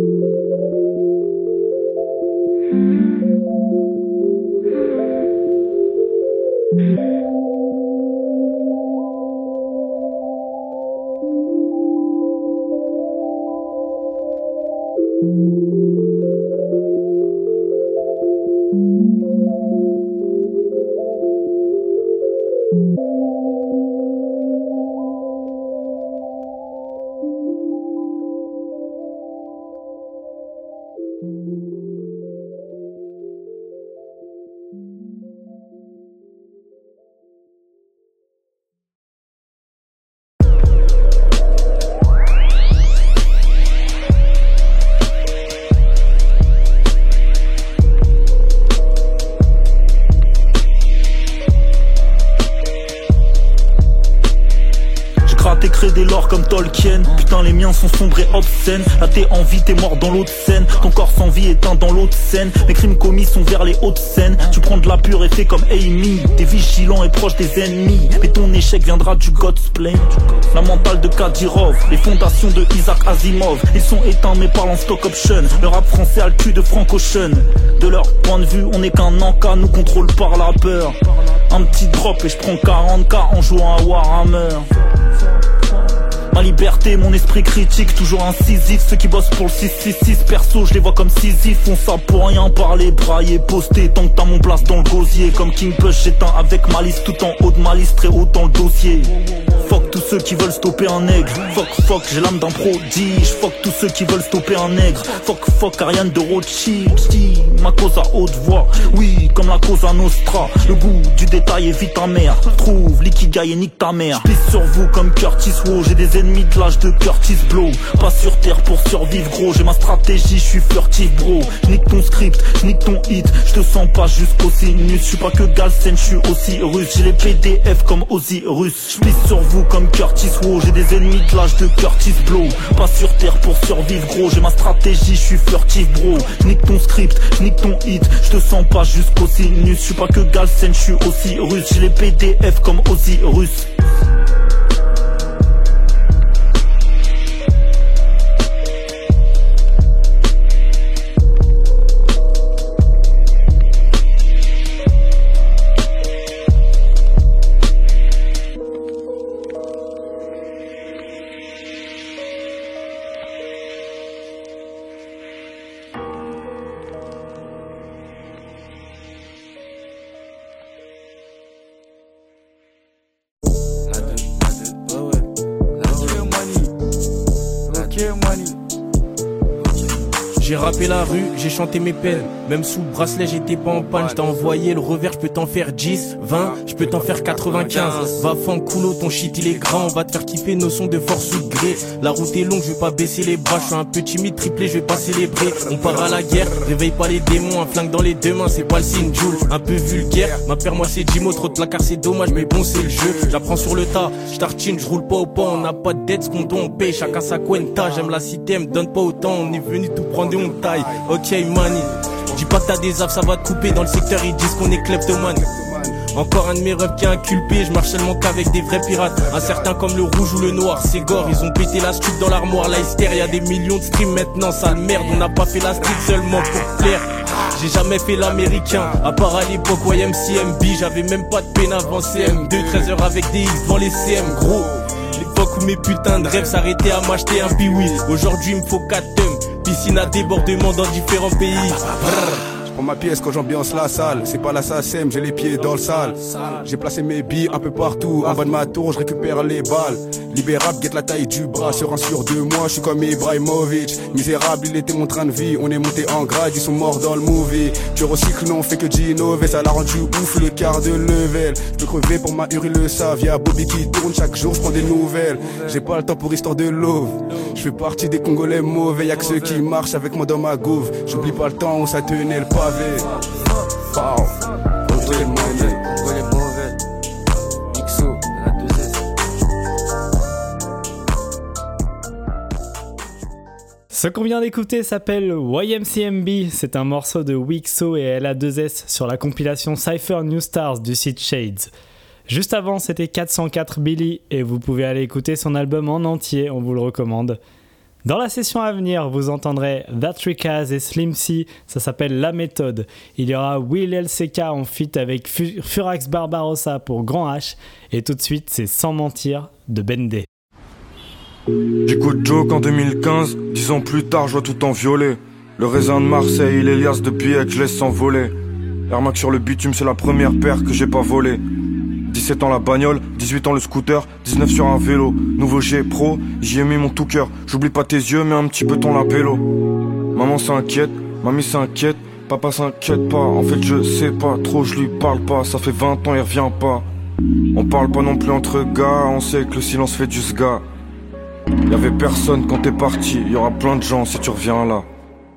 Dès lors comme Tolkien. Putain les miens sont sombres et obscènes. Là t'es en vie, t'es mort dans l'autre scène. Ton corps sans vie éteint dans l'autre scène. Mes crimes commis sont vers les hautes scènes. Tu prends de la pure et fais comme Amy. T'es vigilant et proche des ennemis. Mais ton échec viendra du God's Plan. La mentale de Kadyrov, les fondations de Isaac Asimov. Ils sont éteints mais parlent en stock option. Le rap français a le cul de Frank Ocean. De leur point de vue on n'est qu'un encas, nous contrôle par la peur. Un petit drop et je prends 40K en jouant à Warhammer. Ma liberté, mon esprit critique, toujours incisif. Ceux qui bossent pour le 666, perso, je les vois comme Sisyphe. Font ça pour rien, parler, brailler, poster. Tant que t'as mon place dans le gosier. Comme King Push, j'éteins avec malice. Tout en haut de ma liste, très haut dans le dossier. Fuck tous ceux qui veulent stopper un nègre. Fuck, j'ai l'âme d'un prodige. Fuck tous ceux qui veulent stopper un nègre. Fuck, Ariane de Rothschild. Ma cause à haute voix, oui, comme la cause à Nostra. Le goût du détail évite ta mère. Trouve l'ikigai et nique ta mère. J'pisse sur vous comme Curtis Wo. J'ai des ennemis de l'âge de Curtis Blow. Pas sur terre pour survivre gros. J'ai ma stratégie, je suis furtif bro. J'nique ton script, j'nique ton hit. J'te sens pas jusqu'au sinus. J'suis pas que Galsen, j'suis aussi russe. J'ai les PDF comme Osiris. J'pisse sur vous comme Curtis Wo. J'ai des ennemis de l'âge de Curtis Blow. Pas sur terre pour survivre gros. J'ai ma stratégie, je suis furtif bro. J'nique ton script, j'nique ton hit. J'te sens pas jusqu'au sinus. J'suis pas que Galsen, j'suis aussi russe. J'ai les PDF comme Osiris. J'ai rappé la rue, j'ai chanté mes peines. Même sous le bracelet, j'étais pas en panne. J't'ai envoyé le revers, j'peux t'en faire 10, 20, j'peux t'en faire 95. Va fan coulo, ton shit il est grand. On va te faire kiffer nos sons de force ou de gré. La route est longue, je vais pas baisser les bras. Je suis un peu timide, triplé, je vais pas célébrer. On part à la guerre, réveille pas les démons. Un flingue dans les deux mains, c'est pas le signe Jules. Un peu vulgaire, ma père moi c'est Jimo. Trop de placard c'est dommage, mais bon c'est le jeu. J'apprends sur le tas, j'tartine, j'roule pas au pas. On n'a pas de dette, ce qu'on doit on paye. Chacun sa cuenta, j'aime la cité, elle me donne pas autant. On est venu tout prendre et on taille. Ok money, dis pas que t'as des affres, ça va te couper. Dans le secteur ils disent qu'on est kleptomane. Encore un de mes refs qui est inculpé. Je marche seulement qu'avec des vrais pirates. Un certain comme le rouge ou le noir, c'est gore. Ils ont pété la stup dans l'armoire. La hystère, y'a des millions de streams maintenant, sale merde. On n'a pas fait la street seulement pour plaire. J'ai jamais fait l'américain, à part à l'époque YMCMB. J'avais même pas de peine avant CM2. 13 heures avec des X devant les CM gros. L'époque où mes putains de rêves s'arrêtaient à m'acheter un piwi. Aujourd'hui il me faut 4 tums. Piscine à débordement dans différents pays. Prends ma pièce quand j'ambiance la salle. C'est pas la SACEM, j'ai les pieds dans le sale. J'ai placé mes billes un peu partout. En bas de ma tour, je récupère les balles. Libérable, guette la taille du bras. Sur un sur 2 mois, je suis comme Ibrahimovic. Misérable, il était mon train de vie. On est monté en grade, ils sont morts dans le movie. Tu recycles, non, on fait que d'innover. Ça l'a rendu ouf, le quart de level. Je peux crever pour ma Uri le savent. Y'a Bobby qui tourne chaque jour, je prends des nouvelles. J'ai pas le temps pour histoire de love. Je fais partie des Congolais mauvais. Y'a que ceux qui marchent avec moi dans ma gouve. J'oublie pas le temps où ça tenait le pavé. Wow. On les mauvais, on les mauvais. XO, la 2S. Ce qu'on vient d'écouter s'appelle YMCMB, c'est un morceau de Wixo et LA2S sur la compilation Cypher New Stars du site Shades. Juste avant, c'était 404 Billy et vous pouvez aller écouter son album en entier, on vous le recommande. Dans la session à venir, vous entendrez Thatrikaz et Slim C, ça s'appelle La Méthode. Il y aura Will LCK en feat avec Furax Barbarossa pour Grand H et tout de suite, c'est Sans Mentir de Bendé. J'écoute Joke en 2015, 10 ans plus tard, je vois tout en violet. Le raisin de Marseille, les liasses de billets que je laisse s'envoler. Air Max sur le bitume, c'est la première paire que j'ai pas volée. 17 ans la bagnole, 18 ans le scooter, 19 sur un vélo. Nouveau G Pro, j'y ai mis mon tout cœur. J'oublie pas tes yeux, mais un petit peu ton labello. Maman s'inquiète, mamie s'inquiète, papa s'inquiète pas. En fait je sais pas trop, je lui parle pas. Ça fait 20 ans, il revient pas. On parle pas non plus entre gars, on sait que le silence fait du sga. Y'avait personne quand t'es parti, y'aura plein de gens si tu reviens là.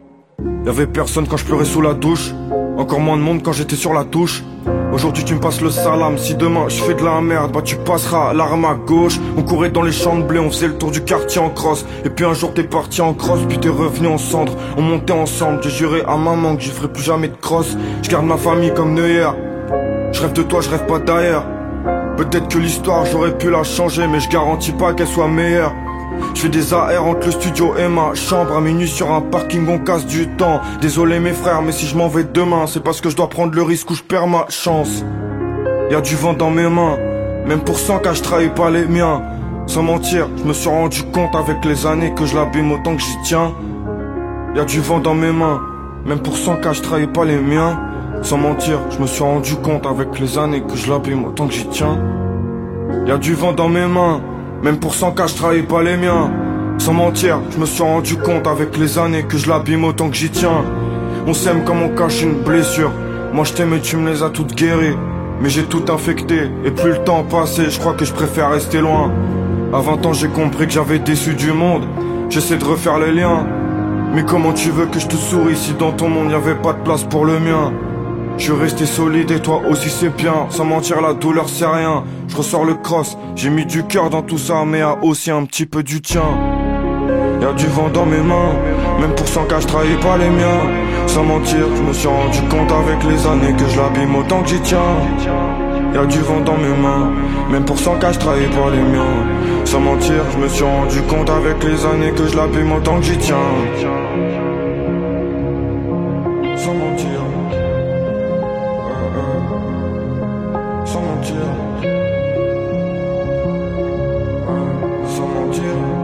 Y'avait personne quand je pleurais sous la douche, encore moins de monde quand j'étais sur la touche. Aujourd'hui tu me passes le salam, si demain je fais de la merde, bah tu passeras l'arme à gauche. On courait dans les champs de blé, on faisait le tour du quartier en crosse. Et puis un jour t'es parti en crosse, puis t'es revenu en cendre. On montait ensemble, j'ai juré à maman que je ferai plus jamais de crosse. Je garde ma famille comme Neuer, je rêve de toi, je rêve pas d'ailleurs. Peut-être que l'histoire j'aurais pu la changer, mais je garantis pas qu'elle soit meilleure. Je fais des AR entre le studio et ma chambre. À minuit sur un parking on casse du temps. Désolé mes frères mais si je m'en vais demain, c'est parce que je dois prendre le risque ou je perds ma chance. Y'a du vent dans mes mains, même pour 100 cas je trahis pas les miens. Sans mentir, je me suis rendu compte avec les années que je l'abîme autant que j'y tiens. Y'a du vent dans mes mains, même pour 100 cas je trahis pas les miens. Sans mentir, je me suis rendu compte avec les années que je l'abîme autant que j'y tiens. Y'a du vent dans mes mains, même pour 100 cas je trahis pas les miens. Sans mentir, je me suis rendu compte avec les années que je l'abîme autant que j'y tiens. On s'aime comme on cache une blessure. Moi je t'aime et tu me les as toutes guéries. Mais j'ai tout infecté, et plus le temps passait, je crois que je préfère rester loin. À 20 ans j'ai compris que j'avais déçu du monde. J'essaie de refaire les liens. Mais comment tu veux que je te sourie si dans ton monde y'avait pas de place pour le mien? Je suis resté solide et toi aussi c'est bien. Sans mentir la douleur c'est rien. Je ressors le cross, j'ai mis du cœur dans tout ça, mais y'a aussi un petit peu du tien. Y'a du vent dans mes mains, même pour 100 cas je trahis pas les miens. Sans mentir, je me suis rendu compte avec les années que je l'abîme autant que j'y tiens. Y'a du vent dans mes mains, même pour 100 cas je trahis pas les miens. Sans mentir, je me suis rendu compte avec les années que je l'abîme autant que j'y tiens. Sans mentir. Sans mentir, sans mentir.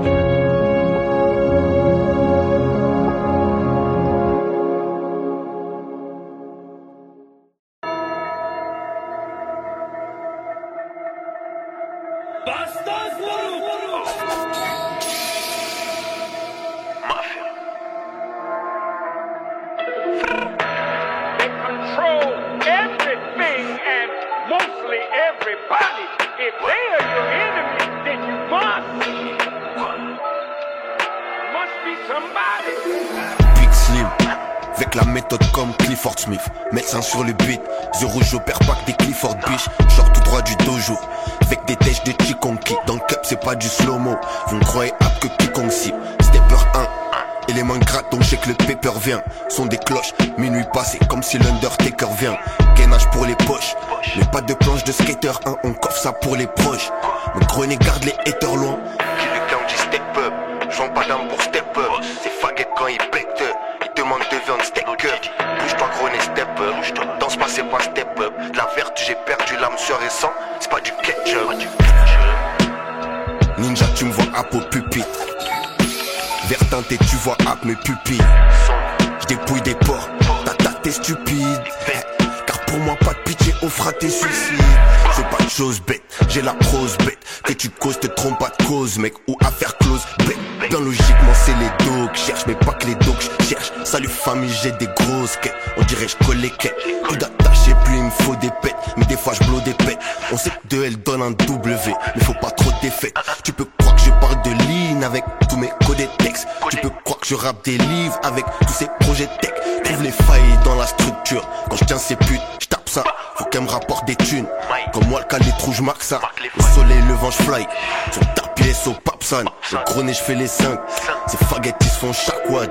Avec la méthode comme Clifford Smith. Médecin sur le beat, The Rouge, j'opère pas que des Clifford Biche. Genre tout droit du dojo, avec des tèches de Chikonki. Dans le cup c'est pas du slow-mo, vous me croyez hâte que quiconque cible. Stepper 1, élément gratte donc je sais que le paper vient. Son des cloches, minuit passé comme si l'Undertaker vient. Gainage pour les poches, mais pas de planche de skater 1, on coffre ça pour les proches. Mon grenet garde les haters loin. Qui le gang dit step up, j'vends pas d'âme pour step up. C'est faguette quand il pète. Demande de viande steak up. Bouge-toi gros et step up. Danse pas c'est pas step up. La vertu j'ai perdu l'âme sur et sang. C'est pas du ketchup. Ninja tu me vois à peau pupitre. Vert teinté tu vois à mes pupilles. J'dépouille des porcs. Ta tête est stupide. Car pour moi pas de pitié on fera tes suicides. C'est pas de chose bête, j'ai la prose bête. Que tu causes te trompe pas de cause mec. Ou affaire close bête. Bien logiquement c'est les dos que cherche, mais pas que les dos que je cherche. Salut famille j'ai des grosses quêtes, on dirait je colle les quêtes. Plus d'attache et plus il me faut des pètes, mais des fois je blow des pètes. On sait que de L donne un W, mais faut pas trop de défaites. Tu peux croire que je parle de lean avec tous mes codes textes. Tu peux croire que je rappe des livres avec tous ces projets tech. Trouve les failles dans la structure, quand je tiens ces putes, je tape ça. Faut qu'elle me rapporte des thunes, comme moi le cas les trous je marque ça. Le soleil levant je fly, sur tapis au papsan. Le gros nez je fais les 5, c'est faguettes ils se font chaque wad.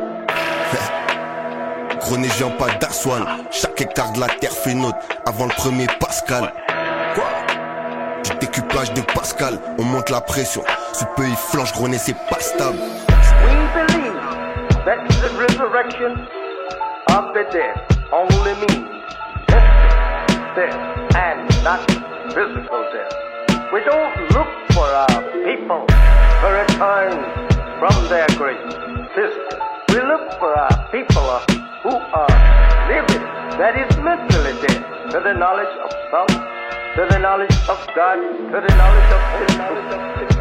Gros ne viens pas d'Aswan. Chaque hectare de la terre fait nôtre avant le premier Pascal. Quoi? Du décuplage de Pascal, on monte la pression. Sous peu il flanche, gros nez c'est pas stable. We believe that the resurrection of the dead only means death and not physical death. We don't look for our people to return from their graves physically. We look for our people who are living, that is mentally dead, to the knowledge of self, to the knowledge of God, to the knowledge of His truth.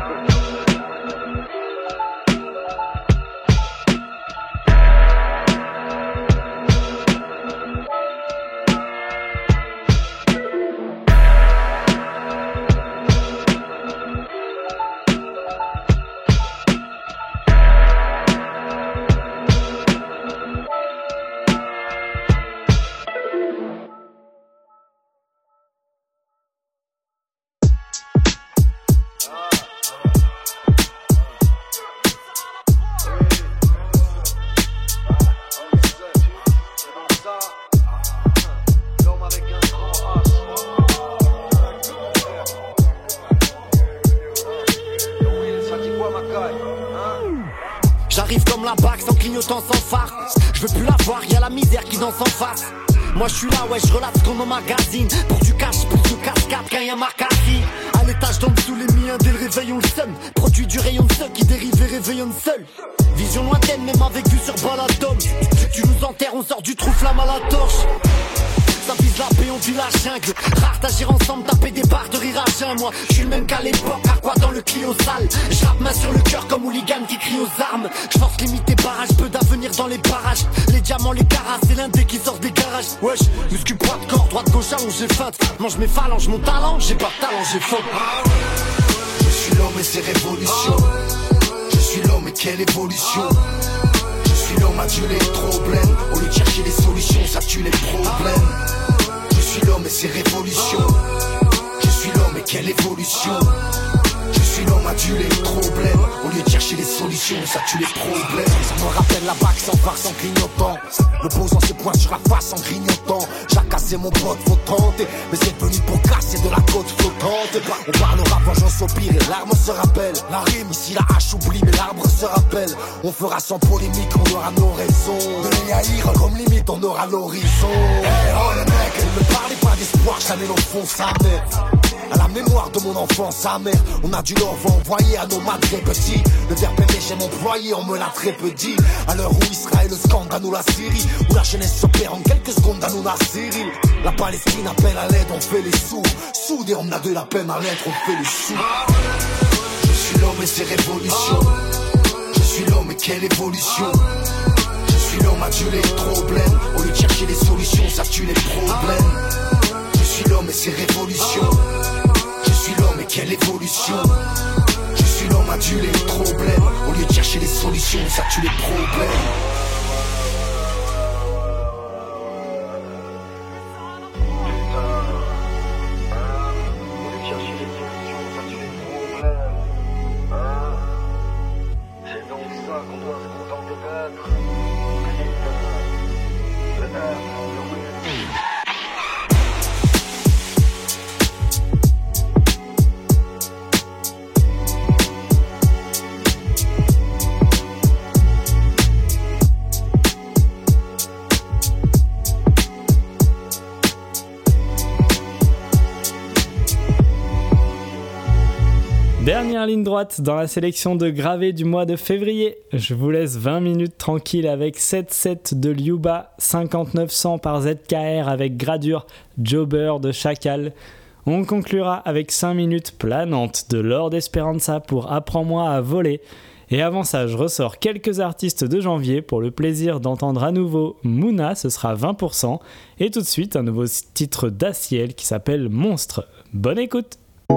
J'arrive comme la bague sans clignotant, sans phare. Je veux plus la voir, y'a la misère qui danse en face. Moi je suis là, ouais, je relate ce qu'on emmagasine. Pour du cash, plus de cascade quand y'a Marcassi. À l'étage d'en dessous les miens, dès le réveil on le seum. Produit du rayon de ceux qui dérivent et réveillonnent seuls. Vision lointaine, même avec vue sur Balatome. Tu nous enterres, on sort du trou, flamme à la torche. Ça vise la paix, on vit la jungle. Rare d'agir ensemble, taper des barres de rire à jeun. Moi, je suis le même qu'à l'époque, à quoi dans le Clio sale. Je rappe main sur le cœur comme hooligan qui crie aux armes. Je force limiter barrage, peu d'avenir dans les barrages. Les diamants, les caras, c'est l'indé qui sort des garages. Wesh, muscu poids de corps, droite gauche allongé feinte. Mange mes phalanges, mon talent, j'ai pas de talent, j'ai faim. Je suis l'homme et c'est révolution. Je suis l'homme et quelle évolution. Je suis l'homme à tuer les problèmes. Au lieu de chercher des solutions, ça tue les problèmes. Je suis l'homme et c'est révolution. Je suis l'homme et quelle évolution. Je suis l'homme à tuer les problèmes. Au lieu de chercher des solutions, ça tue les problèmes. Ça me rappelle la bague sans phare, sans clignotant. Le posant ses poings sur la face en grignotant. J'ai cassé mon pote, faut tenter. Mais c'est venu pour casser de la côte flottante. On parlera vengeance au pire et l'arme se rappelle. La rime, ici la hache oublie mais l'arbre se rappelle. On fera sans polémique, on aura nos raisons. De les haïr comme limite, on aura l'horizon. Hey, oh le mec, ne me parlez pas d'espoir, jamais l'on fonce sa mère. À la mémoire de mon enfance, sa mère. On a du love envoyé à nos malgré petits. Le verbe aimer, j'aime employé, on me l'a très peu dit. À l'heure où Israël scande à nous la Syrie, où la jeunesse se perd en quelques secondes à nous la Syrie. La Palestine appelle à l'aide, on fait les sous. Soudés, on a de la peine à l'être, on fait les sous. Je suis l'homme et c'est révolution. Je suis l'homme et quelle évolution. Je suis l'homme à tuer les problèmes. Au lieu de chercher des solutions, ça tue les problèmes. Je suis l'homme et c'est révolution. Je suis l'homme et quelle évolution. Je suis l'homme à tuer les problèmes. Au lieu de chercher des solutions, ça tue les problèmes. Dernière ligne droite dans la sélection de Gravé du mois de février. Je vous laisse 20 minutes tranquille avec 7-7 de Liuba, 5900 par ZKR avec Gradure, Jobber de Chacal. On conclura avec 5 minutes planantes de Lord Esperanza pour Apprends-moi à voler. Et avant ça, je ressors quelques artistes de janvier pour le plaisir d'entendre à nouveau Mouna, ce sera 20%. Et tout de suite, un nouveau titre d'Aciel qui s'appelle Monstre. Bonne écoute!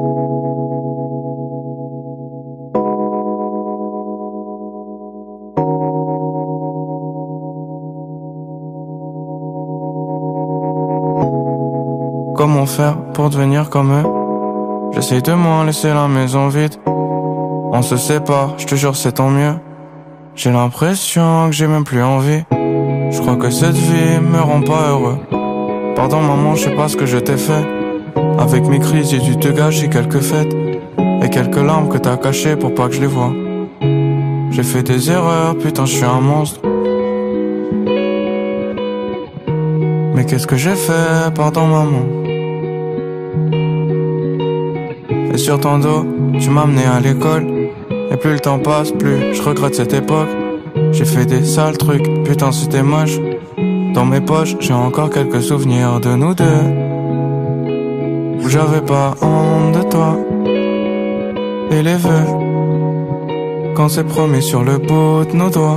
Comment faire pour devenir comme eux? J'essaye de moins laisser la maison vide. On se sépare, je te jure c'est tant mieux. J'ai l'impression que j'ai même plus envie. Je crois que cette vie me rend pas heureux. Pardon maman, je sais pas ce que je t'ai fait. Avec mes crises j'ai dû te gâcher quelques fêtes et quelques larmes que t'as cachées pour pas que je les vois. J'ai fait des erreurs, putain je suis un monstre. Mais qu'est-ce que j'ai fait, pardon maman. Et sur ton dos, tu m'as amené à l'école. Et plus le temps passe, plus je regrette cette époque. J'ai fait des sales trucs, putain c'était moche. Dans mes poches, j'ai encore quelques souvenirs de nous deux. Où j'avais pas honte de toi. Et les vœux qu'on s'est promis sur le bout de nos doigts.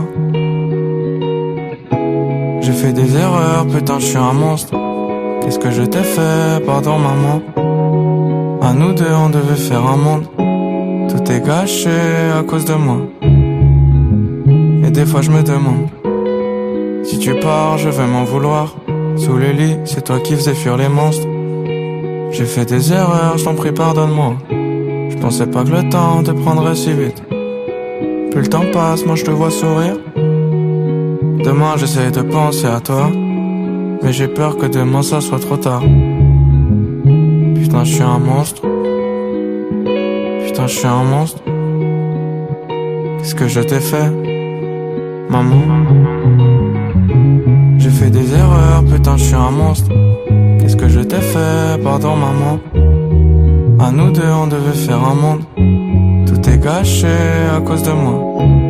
J'ai fait des erreurs, putain je suis un monstre. Qu'est-ce que je t'ai fait, pardon maman. À nous deux on devait faire un monde. Tout est gâché à cause de moi. Et des fois je me demande si tu pars je vais m'en vouloir. Sous le lit c'est toi qui faisais fuir les monstres. J'ai fait des erreurs, je t'en prie pardonne-moi. Je pensais pas que le temps te prendrait si vite. Plus le temps passe, moi je te vois sourire. Demain j'essaie de penser à toi. Mais j'ai peur que demain ça soit trop tard. Putain je suis un monstre. Putain je suis un monstre. Qu'est-ce que je t'ai fait, maman? J'ai fait des erreurs, putain je suis un monstre. Qu'est-ce que je t'ai fait, pardon maman. À nous deux on devait faire un monde. Tout est gâché à cause de moi.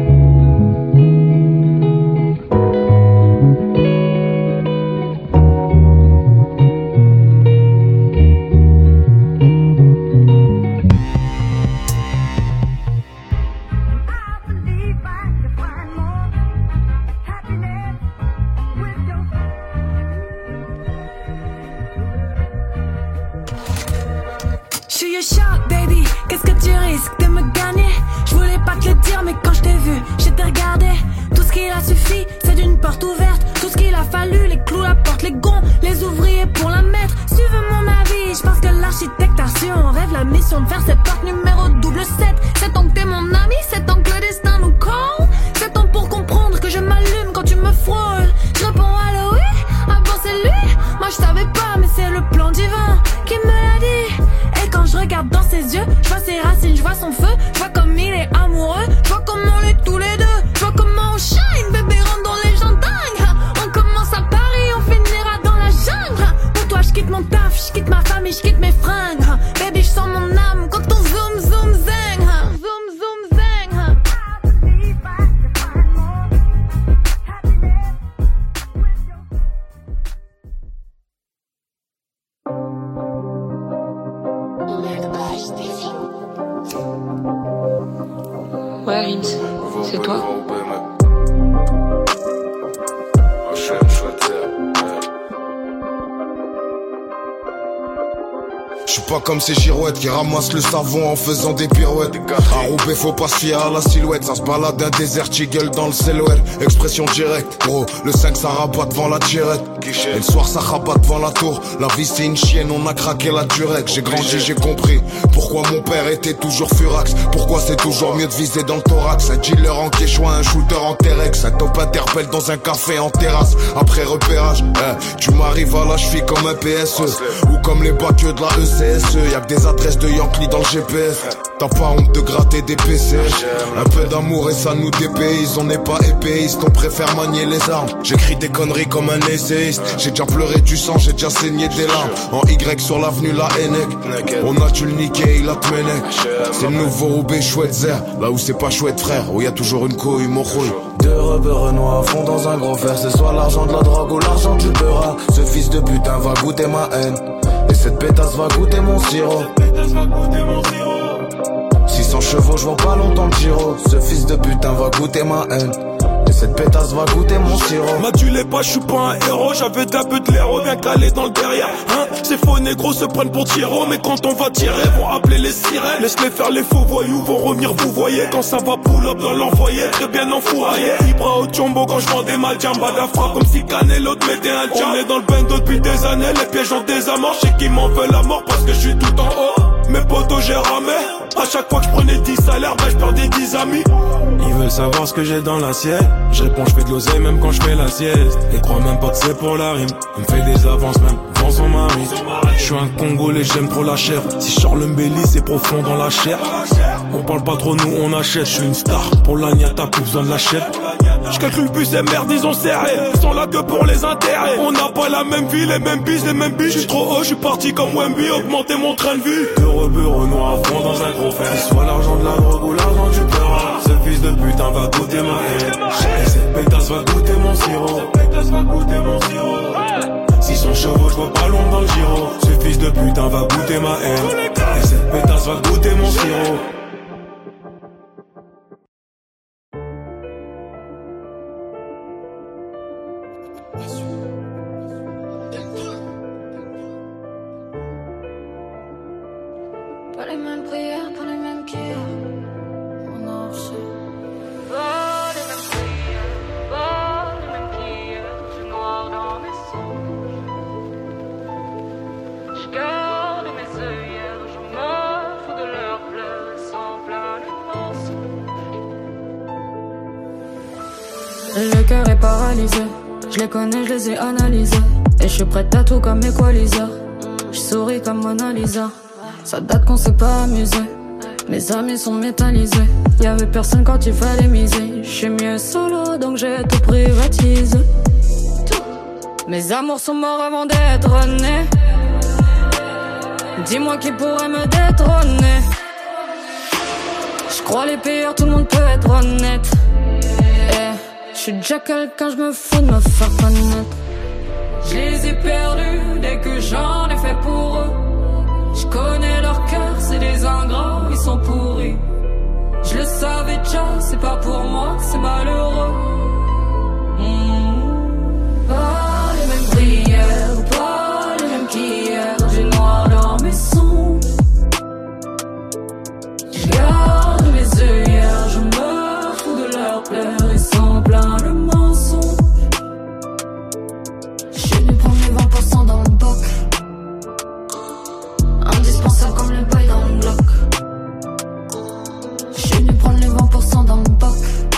Ouais, Rims, c'est toi? Je suis pas comme ces girouettes qui ramassent le savon en faisant des pirouettes. À Roubaix faut pas se fier à la silhouette. Ça se balade un désert, gueule dans le silhouette. Expression directe, gros, le 5 ça rabat devant la tirette. Et le soir ça rabat devant la tour. La vie c'est une chienne, on a craqué la durette. J'ai grandi, j'ai compris pourquoi mon père était toujours furax. Pourquoi c'est toujours mieux de viser dans le thorax. Un dealer en quechua, un shooter en Terex. Un top interpelle dans un café en terrasse. Après repérage, tu m'arrives à la cheville comme un PSE. Ou comme les bacs de la ECSE. Y'a que des adresses de Yankee dans le GPS. T'as pas honte de gratter des PC. Un peu d'amour et ça nous dépayse. On n'est pas épéiste, on préfère manier les armes. J'écris des conneries comme un essayiste. J'ai déjà pleuré du sang, j'ai déjà saigné des larmes. En Y sur l'avenue la Hennec. On a dû le niquer, il a te mené. C'est le nouveau Roubaix chouette zer. Là où c'est pas chouette frère, où y a toujours une couille, mon rouille. Deux rebeurs noirs font dans un gros verre. C'est soit l'argent de la drogue ou l'argent du beurre. Ce fils de putain va goûter ma haine. Et cette pétasse va goûter mon sirop. 600 chevaux, je vois pas longtemps le Giro. Ce fils de putain va goûter ma haine. Et cette pétasse va goûter mon sirop. M'adulez pas, je suis pas un héros. J'avais d'un peu de l'héros, bien calé dans le derrière. Hein, ces faux négros se prennent pour Tiro. Mais quand on va tirer, vont appeler les sirènes. Laisse-les faire les faux voyous, vont revenir, vous voyez. Quand ça va pull up dans l'envoyer, très bien enfouraillé. Ibra au jumbo quand je vendais ma jamba d'afra. Comme si Canelo te mettait un jam. On est dans le bando depuis des années, les pièges ont des amours. Je sais qu'ils m'en veulent la mort parce que je suis tout en haut. Mes potos j'ai ramé. À chaque fois que je prenais 10 salaires, bah je perdais 10 amis. Ils veulent savoir ce que j'ai dans l'assiette. Je réponds, je fais de l'oseille même quand je fais la sieste. Et crois même pas que c'est pour la rime. Il me fait des avances même devant son mari. Je suis un Congolais, j'aime trop la chair. Si Charles Mbelli c'est profond dans la chair. On parle pas trop, nous on achète. Je suis une star, pour l'agna t'as plus besoin de la chaîne. Je calcule plus et merde, ils ont serré. Ils sont là que pour les intérêts. On n'a pas la même vie, les mêmes bis, les mêmes biches. Je suis trop haut, je suis parti comme Wemby, augmenter mon train de vue. Bureau noir à fond dans un gros fer. Soit l'argent de la drogue ou l'argent du peur. Ce fils de putain va goûter ma haine. Et cette pétasse va goûter mon sirop. Si son chevaux, je vois pas long dans le giro. Ce fils de putain va goûter ma haine. Et cette pétasse va goûter mon sirop. Pas les mêmes prières, pas les mêmes kirs. On a reçu. Pas les mêmes prières, pas les mêmes kirs. Du noir dans mes songes. Je garde mes œillères, je me fous de leurs pleurs. Elles sont pleines de mensonges. Le cœur est paralysé. Je les connais, je les ai analysés. Et je suis prête à tout comme équaliseur. Je souris comme Mona Lisa. Ça date qu'on s'est pas amusé. Mes amis sont métallisés. Y'avait personne quand il fallait miser. J'suis mieux solo donc j'ai tout privatisé. Mes amours sont morts avant d'être nés. Dis-moi qui pourrait me détrôner. J'crois les pires, tout le monde peut être honnête. J'suis déjà quelqu'un, j'me fous de me faire connaître. J'les ai perdus dès que j'en ai fait pour eux. J'connais leur cœur, c'est des ingrats, ils sont pourris. Je le savais déjà, c'est pas pour moi, c'est malheureux. Pas les mêmes prières, pas les mêmes qu'hier. Du noir dans mes sons. J'garde mes œillères, je me fous de leurs pleurs. Ils sont pleins de mensonges. J'suis venu prendre les 20% dans le boc. Indispensable comme le bail dans le bloc. J'suis venu prendre les 20% dans le boc.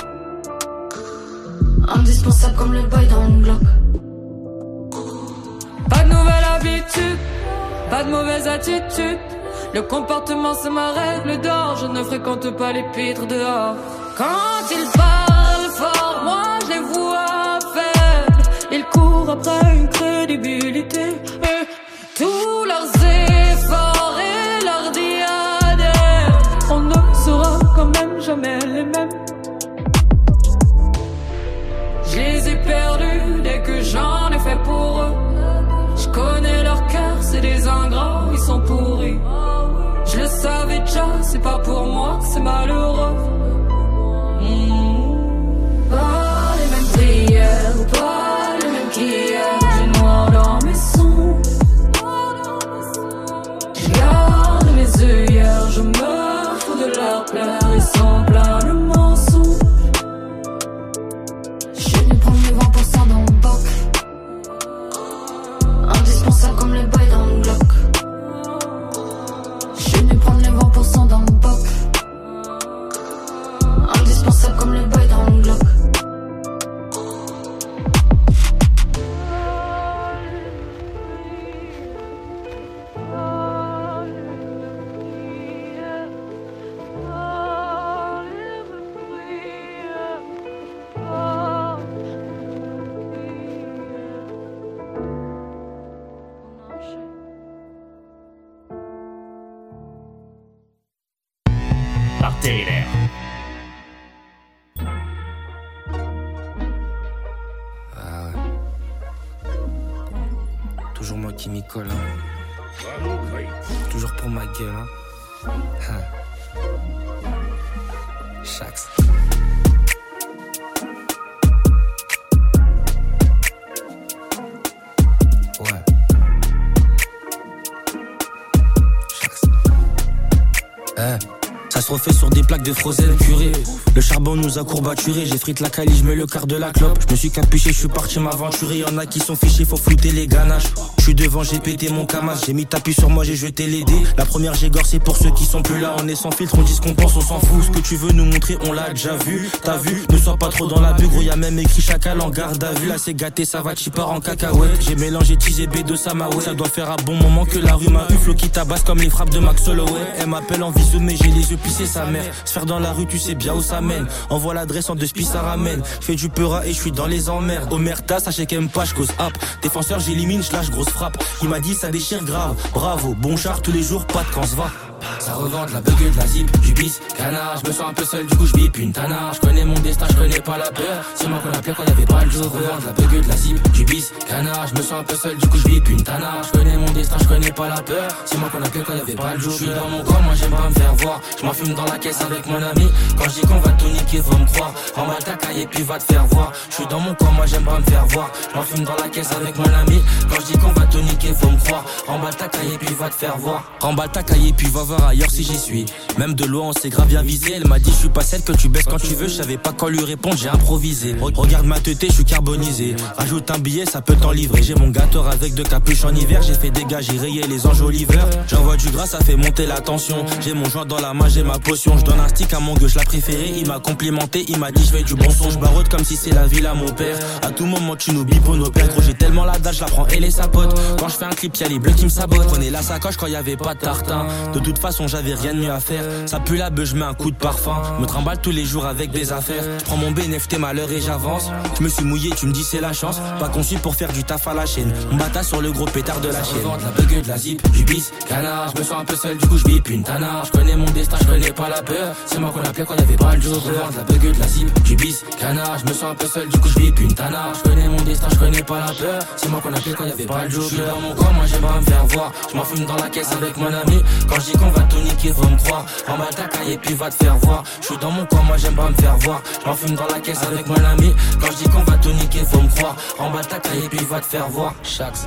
Indispensable comme le bail dans le bloc. Pas de nouvelle habitude, pas de mauvaise attitude. Le comportement c'est ma règle d'or. Je ne fréquente pas les pitres dehors. Quand ils parlent fort, moi je les vois faibles. Ils courent après une crédibilité. Et tous leurs efforts et leurs diadèmes, on ne sera quand même jamais les mêmes. Je les ai perdus dès que j'en ai fait pour eux. Je connais leur cœur, c'est des ingrats, ils sont pourris. Je le savais déjà, c'est pas pour moi, c'est malheureux. Pas les mêmes prières, pas les mêmes qu'hier. Du noir dans mes sons. J'garde mes œillères, je me fous de leurs pleurs. Ils sont pleins de mensonges. J'suis venu prendre les 20% dans le boc. Indispensable comme le bail dans le bloc. J'suis venu prendre les 20% dans le boc. Indispensable comme le bail dans le bloc. Artérilaire. Ah ouais. Toujours moi qui m'y colle, hein. Toujours pour ma gueule, hein. Chax. Ouais. Chax. se refait sur des plaques de frozen curé. Le charbon nous a courbaturé, j'ai frite la cali, je mets le quart de la clope. Je me suis capuché, je suis parti m'aventurer. Y'en a qui sont fichés, faut flouter les ganaches. Je suis devant, j'ai pété mon camas, j'ai mis tapis sur moi, j'ai jeté les dés. La première j'ai gorsé pour ceux qui sont plus là. On est sans filtre, on dit ce qu'on pense, on s'en fout. Ce que tu veux nous montrer, on l'a déjà vu. T'as vu, ne sois pas trop dans la bulle, gros, y'a même écrit chacal en garde à vue. Là c'est gâté, ça va, tu pars en cacahuète. J'ai mélangé tease et B2 Samaway. Ça doit faire un bon moment que la rue m'a eu. Flow qui tabasse comme les frappes de Max Holloway. Elle m'appelle en visio mais j'ai les yeux plissés sa mère. Se faire dans la rue tu sais bien où ça mène. Envoie l'adresse en 2 spies ça ramène. Je fais du peura et je suis dans les emmerdes. Omerta sachez qu'elle me pas je cause app. Défenseur j'élimine, je lâche grosse frappe. Il m'a dit ça déchire grave. Bravo, bon char tous les jours, pas de quand se va. Ça revente la bugue de la zip, du bis, canard. Je me sens un peu seul, du coup je bip une tanard. Je connais mon destin, je connais pas la peur. C'est moi qu'on appelait quand y'avait pas le jour. Revente la bugue de la zip, du bis, canard. Je me sens un peu seul, du coup je bip une tanard. Je connais mon destin, je connais pas la peur. C'est moi qu'on appelait quand y'avait pas le jour. Je suis dans mon coin, moi j'aime pas me faire voir. Je m'en fume dans la caisse avec mon ami. Quand je dis qu'on va tout niquer, faut me croire. Remballe ta caille et puis va te faire voir. Je suis dans mon coin, moi j'aime pas me faire voir. Je m'en fume dans la caisse avec mon ami. Quand je dis qu'on va tout niquer, faut me croire. Remballe ta caille et puis va te faire voir. Remballe ta caille et puis va voir ailleurs si j'y suis. Même de loin on s'est grave bien visé. Elle m'a dit je suis pas celle que tu baisses quand tu veux. Je savais pas quoi lui répondre, j'ai improvisé. Regarde ma teuté, je suis carbonisé. Rajoute un billet, ça peut t'en livrer. J'ai mon gâteur avec 2 capuches en hiver. J'ai fait des gars, j'ai rayé les enjoliveurs. J'envoie du gras, ça fait monter la tension. J'ai mon joint dans la main, j'ai ma potion. Je donne un stick à mon gauche, la préférée. Il m'a complimenté, il m'a dit je fais du bon son. Je barotte comme si c'est la ville à mon père. À tout moment tu nous bipes nos pères. Gros j'ai tellement la dalle, je la prends et les sapote. Quand je fais un clip, y'a les bleus qui me sabotent. Prenez la sacoche quand y'avait pas de tartin. De toute façon j'avais rien de mieux à faire. Ça pue la beuh, je mets un coup de parfum. Me trimballe tous les jours avec des affaires. Je prends mon BNFT malheur et j'avance. Je me suis mouillé, tu me dis c'est la chance. Pas conçu pour faire du taf à la chaîne. On bata sur le gros pétard de la chaîne. Revente la bugue de la zip, du bis, canard. Je me sens un peu seul, du coup je bip une tanard. Je connais mon destin, je connais pas la peur. C'est moi qu'on appelait quand y'avait pas le jour. Revente la bugue de la zip, du bis, canard. Je me sens un peu seul, du coup je bip une tanard. Je connais mon destin, je connais pas la peur. C'est moi qu'on appelait quand y'avait pas le jour. Je suis dans mon coin, moi j'aime pas me faire voir. Je m'en fume dans la caisse avec mon ami. Quand je dis qu'on va tout niquer, faut me croire. Remballe ta caille et puis va te faire voir. Je suis dans mon coin, moi j'aime pas me faire voir. Je m'en fume dans la caisse avec mon ami. Quand je dis qu'on va tout niquer, faut me croire. Remballe ta caille et puis va te faire voir. Chax.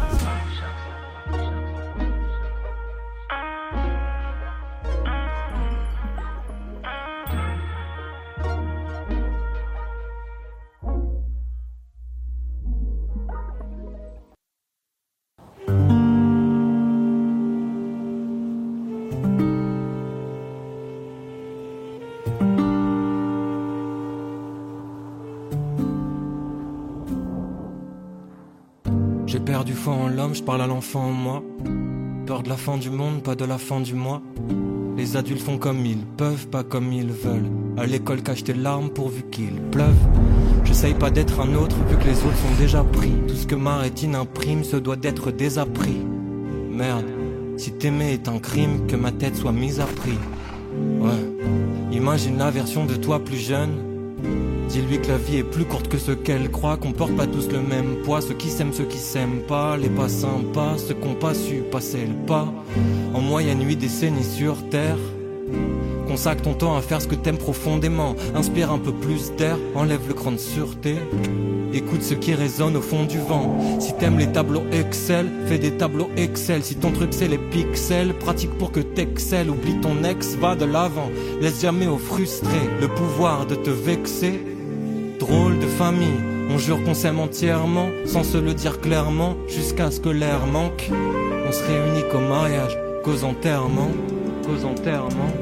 J'ai perdu foi en l'homme, je parle à l'enfant en moi. Peur de la fin du monde, pas de la fin du mois. Les adultes font comme ils peuvent, pas comme ils veulent. À l'école cache tes larmes pourvu qu'il pleuve. J'essaye pas d'être un autre vu que les autres sont déjà pris. Tout ce que ma rétine imprime se doit d'être désappris. Merde, si t'aimer est un crime, que ma tête soit mise à prix. Ouais, imagine la version de toi plus jeune. Dis-lui que la vie est plus courte que ce qu'elle croit, qu'on porte pas tous le même poids, ceux qui s'aiment, ceux qui s'aiment pas, les pas sympas, ceux qui ont pas su passer le pas. En moyenne 8 décennies sur terre. Consacre ton temps à faire ce que t'aimes profondément. Inspire un peu plus d'air, enlève le cran de sûreté. Écoute ce qui résonne au fond du vent. Si t'aimes les tableaux Excel, fais des tableaux Excel. Si ton truc c'est les pixels, pratique pour que t'excelles. Oublie ton ex, va de l'avant. Laisse jamais aux frustrés le pouvoir de te vexer. Drôle de famille, on jure qu'on s'aime entièrement, sans se le dire clairement, jusqu'à ce que l'air manque. On se réunit qu'au mariage, qu'aux enterrements, qu'aux enterrements.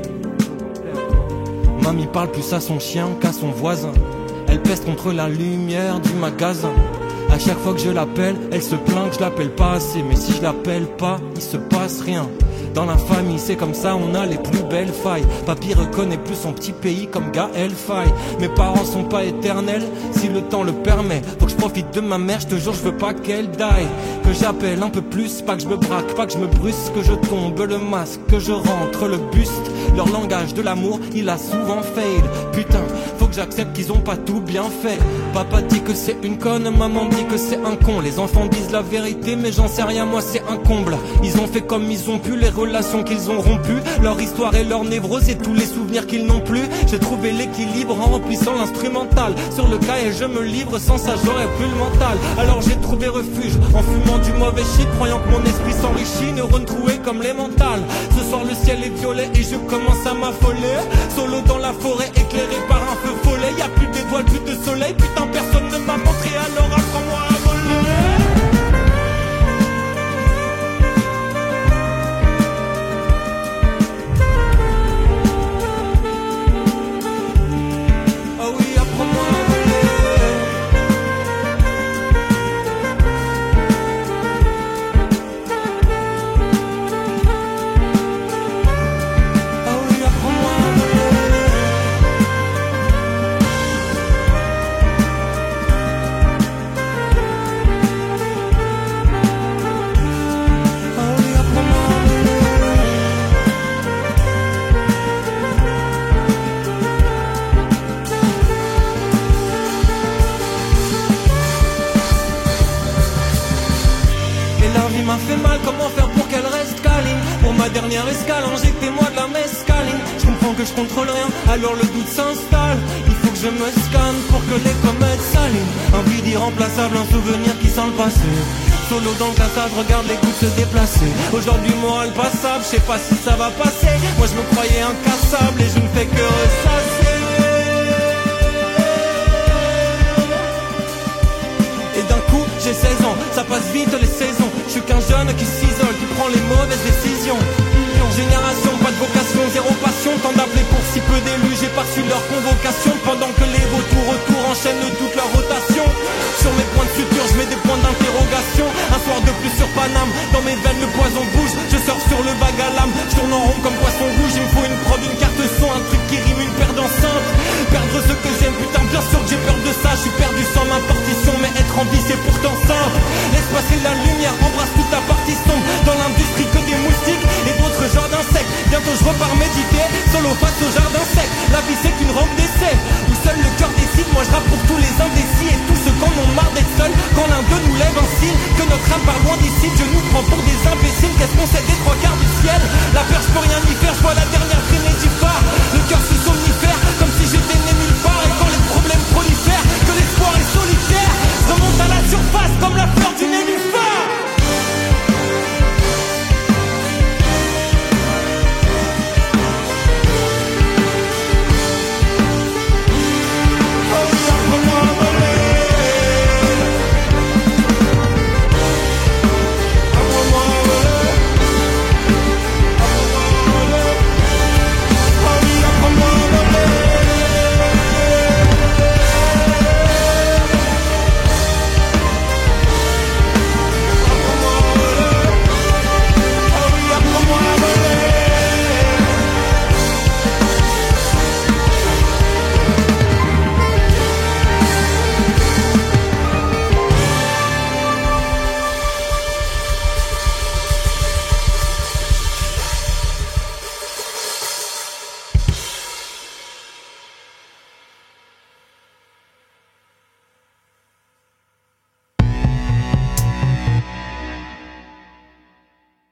Mamie parle plus à son chien qu'à son voisin. Elle pèse contre la lumière du magasin. À chaque fois que je l'appelle, elle se plaint que je l'appelle pas assez. Mais si je l'appelle pas, il se passe rien. Dans la famille, c'est comme ça, on a les plus belles failles. Papy reconnaît plus son petit pays comme Gaël Faye. Mes parents sont pas éternels, si le temps le permet. Faut que je profite de ma mère, je te jure, je veux pas qu'elle die. Que j'appelle un peu plus, pas que je me braque, pas que je me brusque, que je tombe le masque, que je rentre le buste. Leur langage de l'amour, il a souvent fail. Putain, faut que j'accepte qu'ils ont pas tout bien fait. Papa dit que c'est une conne, maman dit que c'est un con. Les enfants disent la vérité, mais j'en sais rien, moi c'est un comble. Ils ont fait comme ils ont pu, les relations qu'ils ont rompues, leur histoire et leur névrose et tous les souvenirs qu'ils n'ont plus. J'ai trouvé l'équilibre en remplissant l'instrumental. Sur le cahier je me livre, sans ça j'aurais plus le mental. Alors j'ai trouvé refuge en fumant du mauvais shit, croyant que mon esprit s'enrichit, neurones troués comme les mentales. Ce soir le ciel est violet et je commence à m'affoler. Solo dans la forêt éclairé par un feu follet. Y'a plus d'étoiles, plus de soleil, putain personne ne m'a montré, alors apprends-moi à voler. M'a fait mal, comment faire pour qu'elle reste câline? Pour ma dernière escale, injectez-moi de la mescaline. Je comprends que je contrôle rien, alors le doute s'installe. Il faut que je me scanne pour que les comètes s'alignent. Un vide irremplaçable, un souvenir qui sent le passé. Solo dans le cassage, regarde les gouttes se déplacer. Aujourd'hui moral passable, je sais pas si ça va passer. Moi je me croyais incassable et je ne fais que ressasser. Et d'un coup j'ai 16 ans, ça passe vite les saisons. Je suis qu'un jeune qui s'isole, qui prend les mauvaises décisions. Génération, pas de vocation, zéro passion. Tant d'appeler pour si peu d'élus, j'ai pas su leur convocation. Pendant que les vautours autour enchaînent toute leur rotation. Sur mes points de suture, je mets des points d'interrogation. Un soir de plus sur Paname, dans mes veines le poison bouge. Je sors sur le bague à lame, je tourne en rond comme poisson rouge. Il me faut une prod, une carte son, un truc qui rime, une paire d'enceintes. Perdre ce que j'aime, putain bien sûr que j'ai peur de ça. Je suis perdu sans ma partition, mais être en vie c'est pourtant simple. Laisse passer la lumière, embrasse toute ta partie sombre. Dans l'industrie que des moustiques et d'autres genres d'insectes. Bientôt je repars méditer, solo face au jardin sec. La vie c'est qu'une rampe d'essai, où seul le cœur décide. Moi je rappe pour tous les indécis et tous ceux qui en ont marre d'être seuls. Quand l'un d'eux nous lève un cil, que notre âme part loin d'ici. Je nous prends pour des imbéciles, qu'est-ce qu'on sait des trois quarts du ciel? La peur je peux rien y faire, je vois la dernière traînée du feu.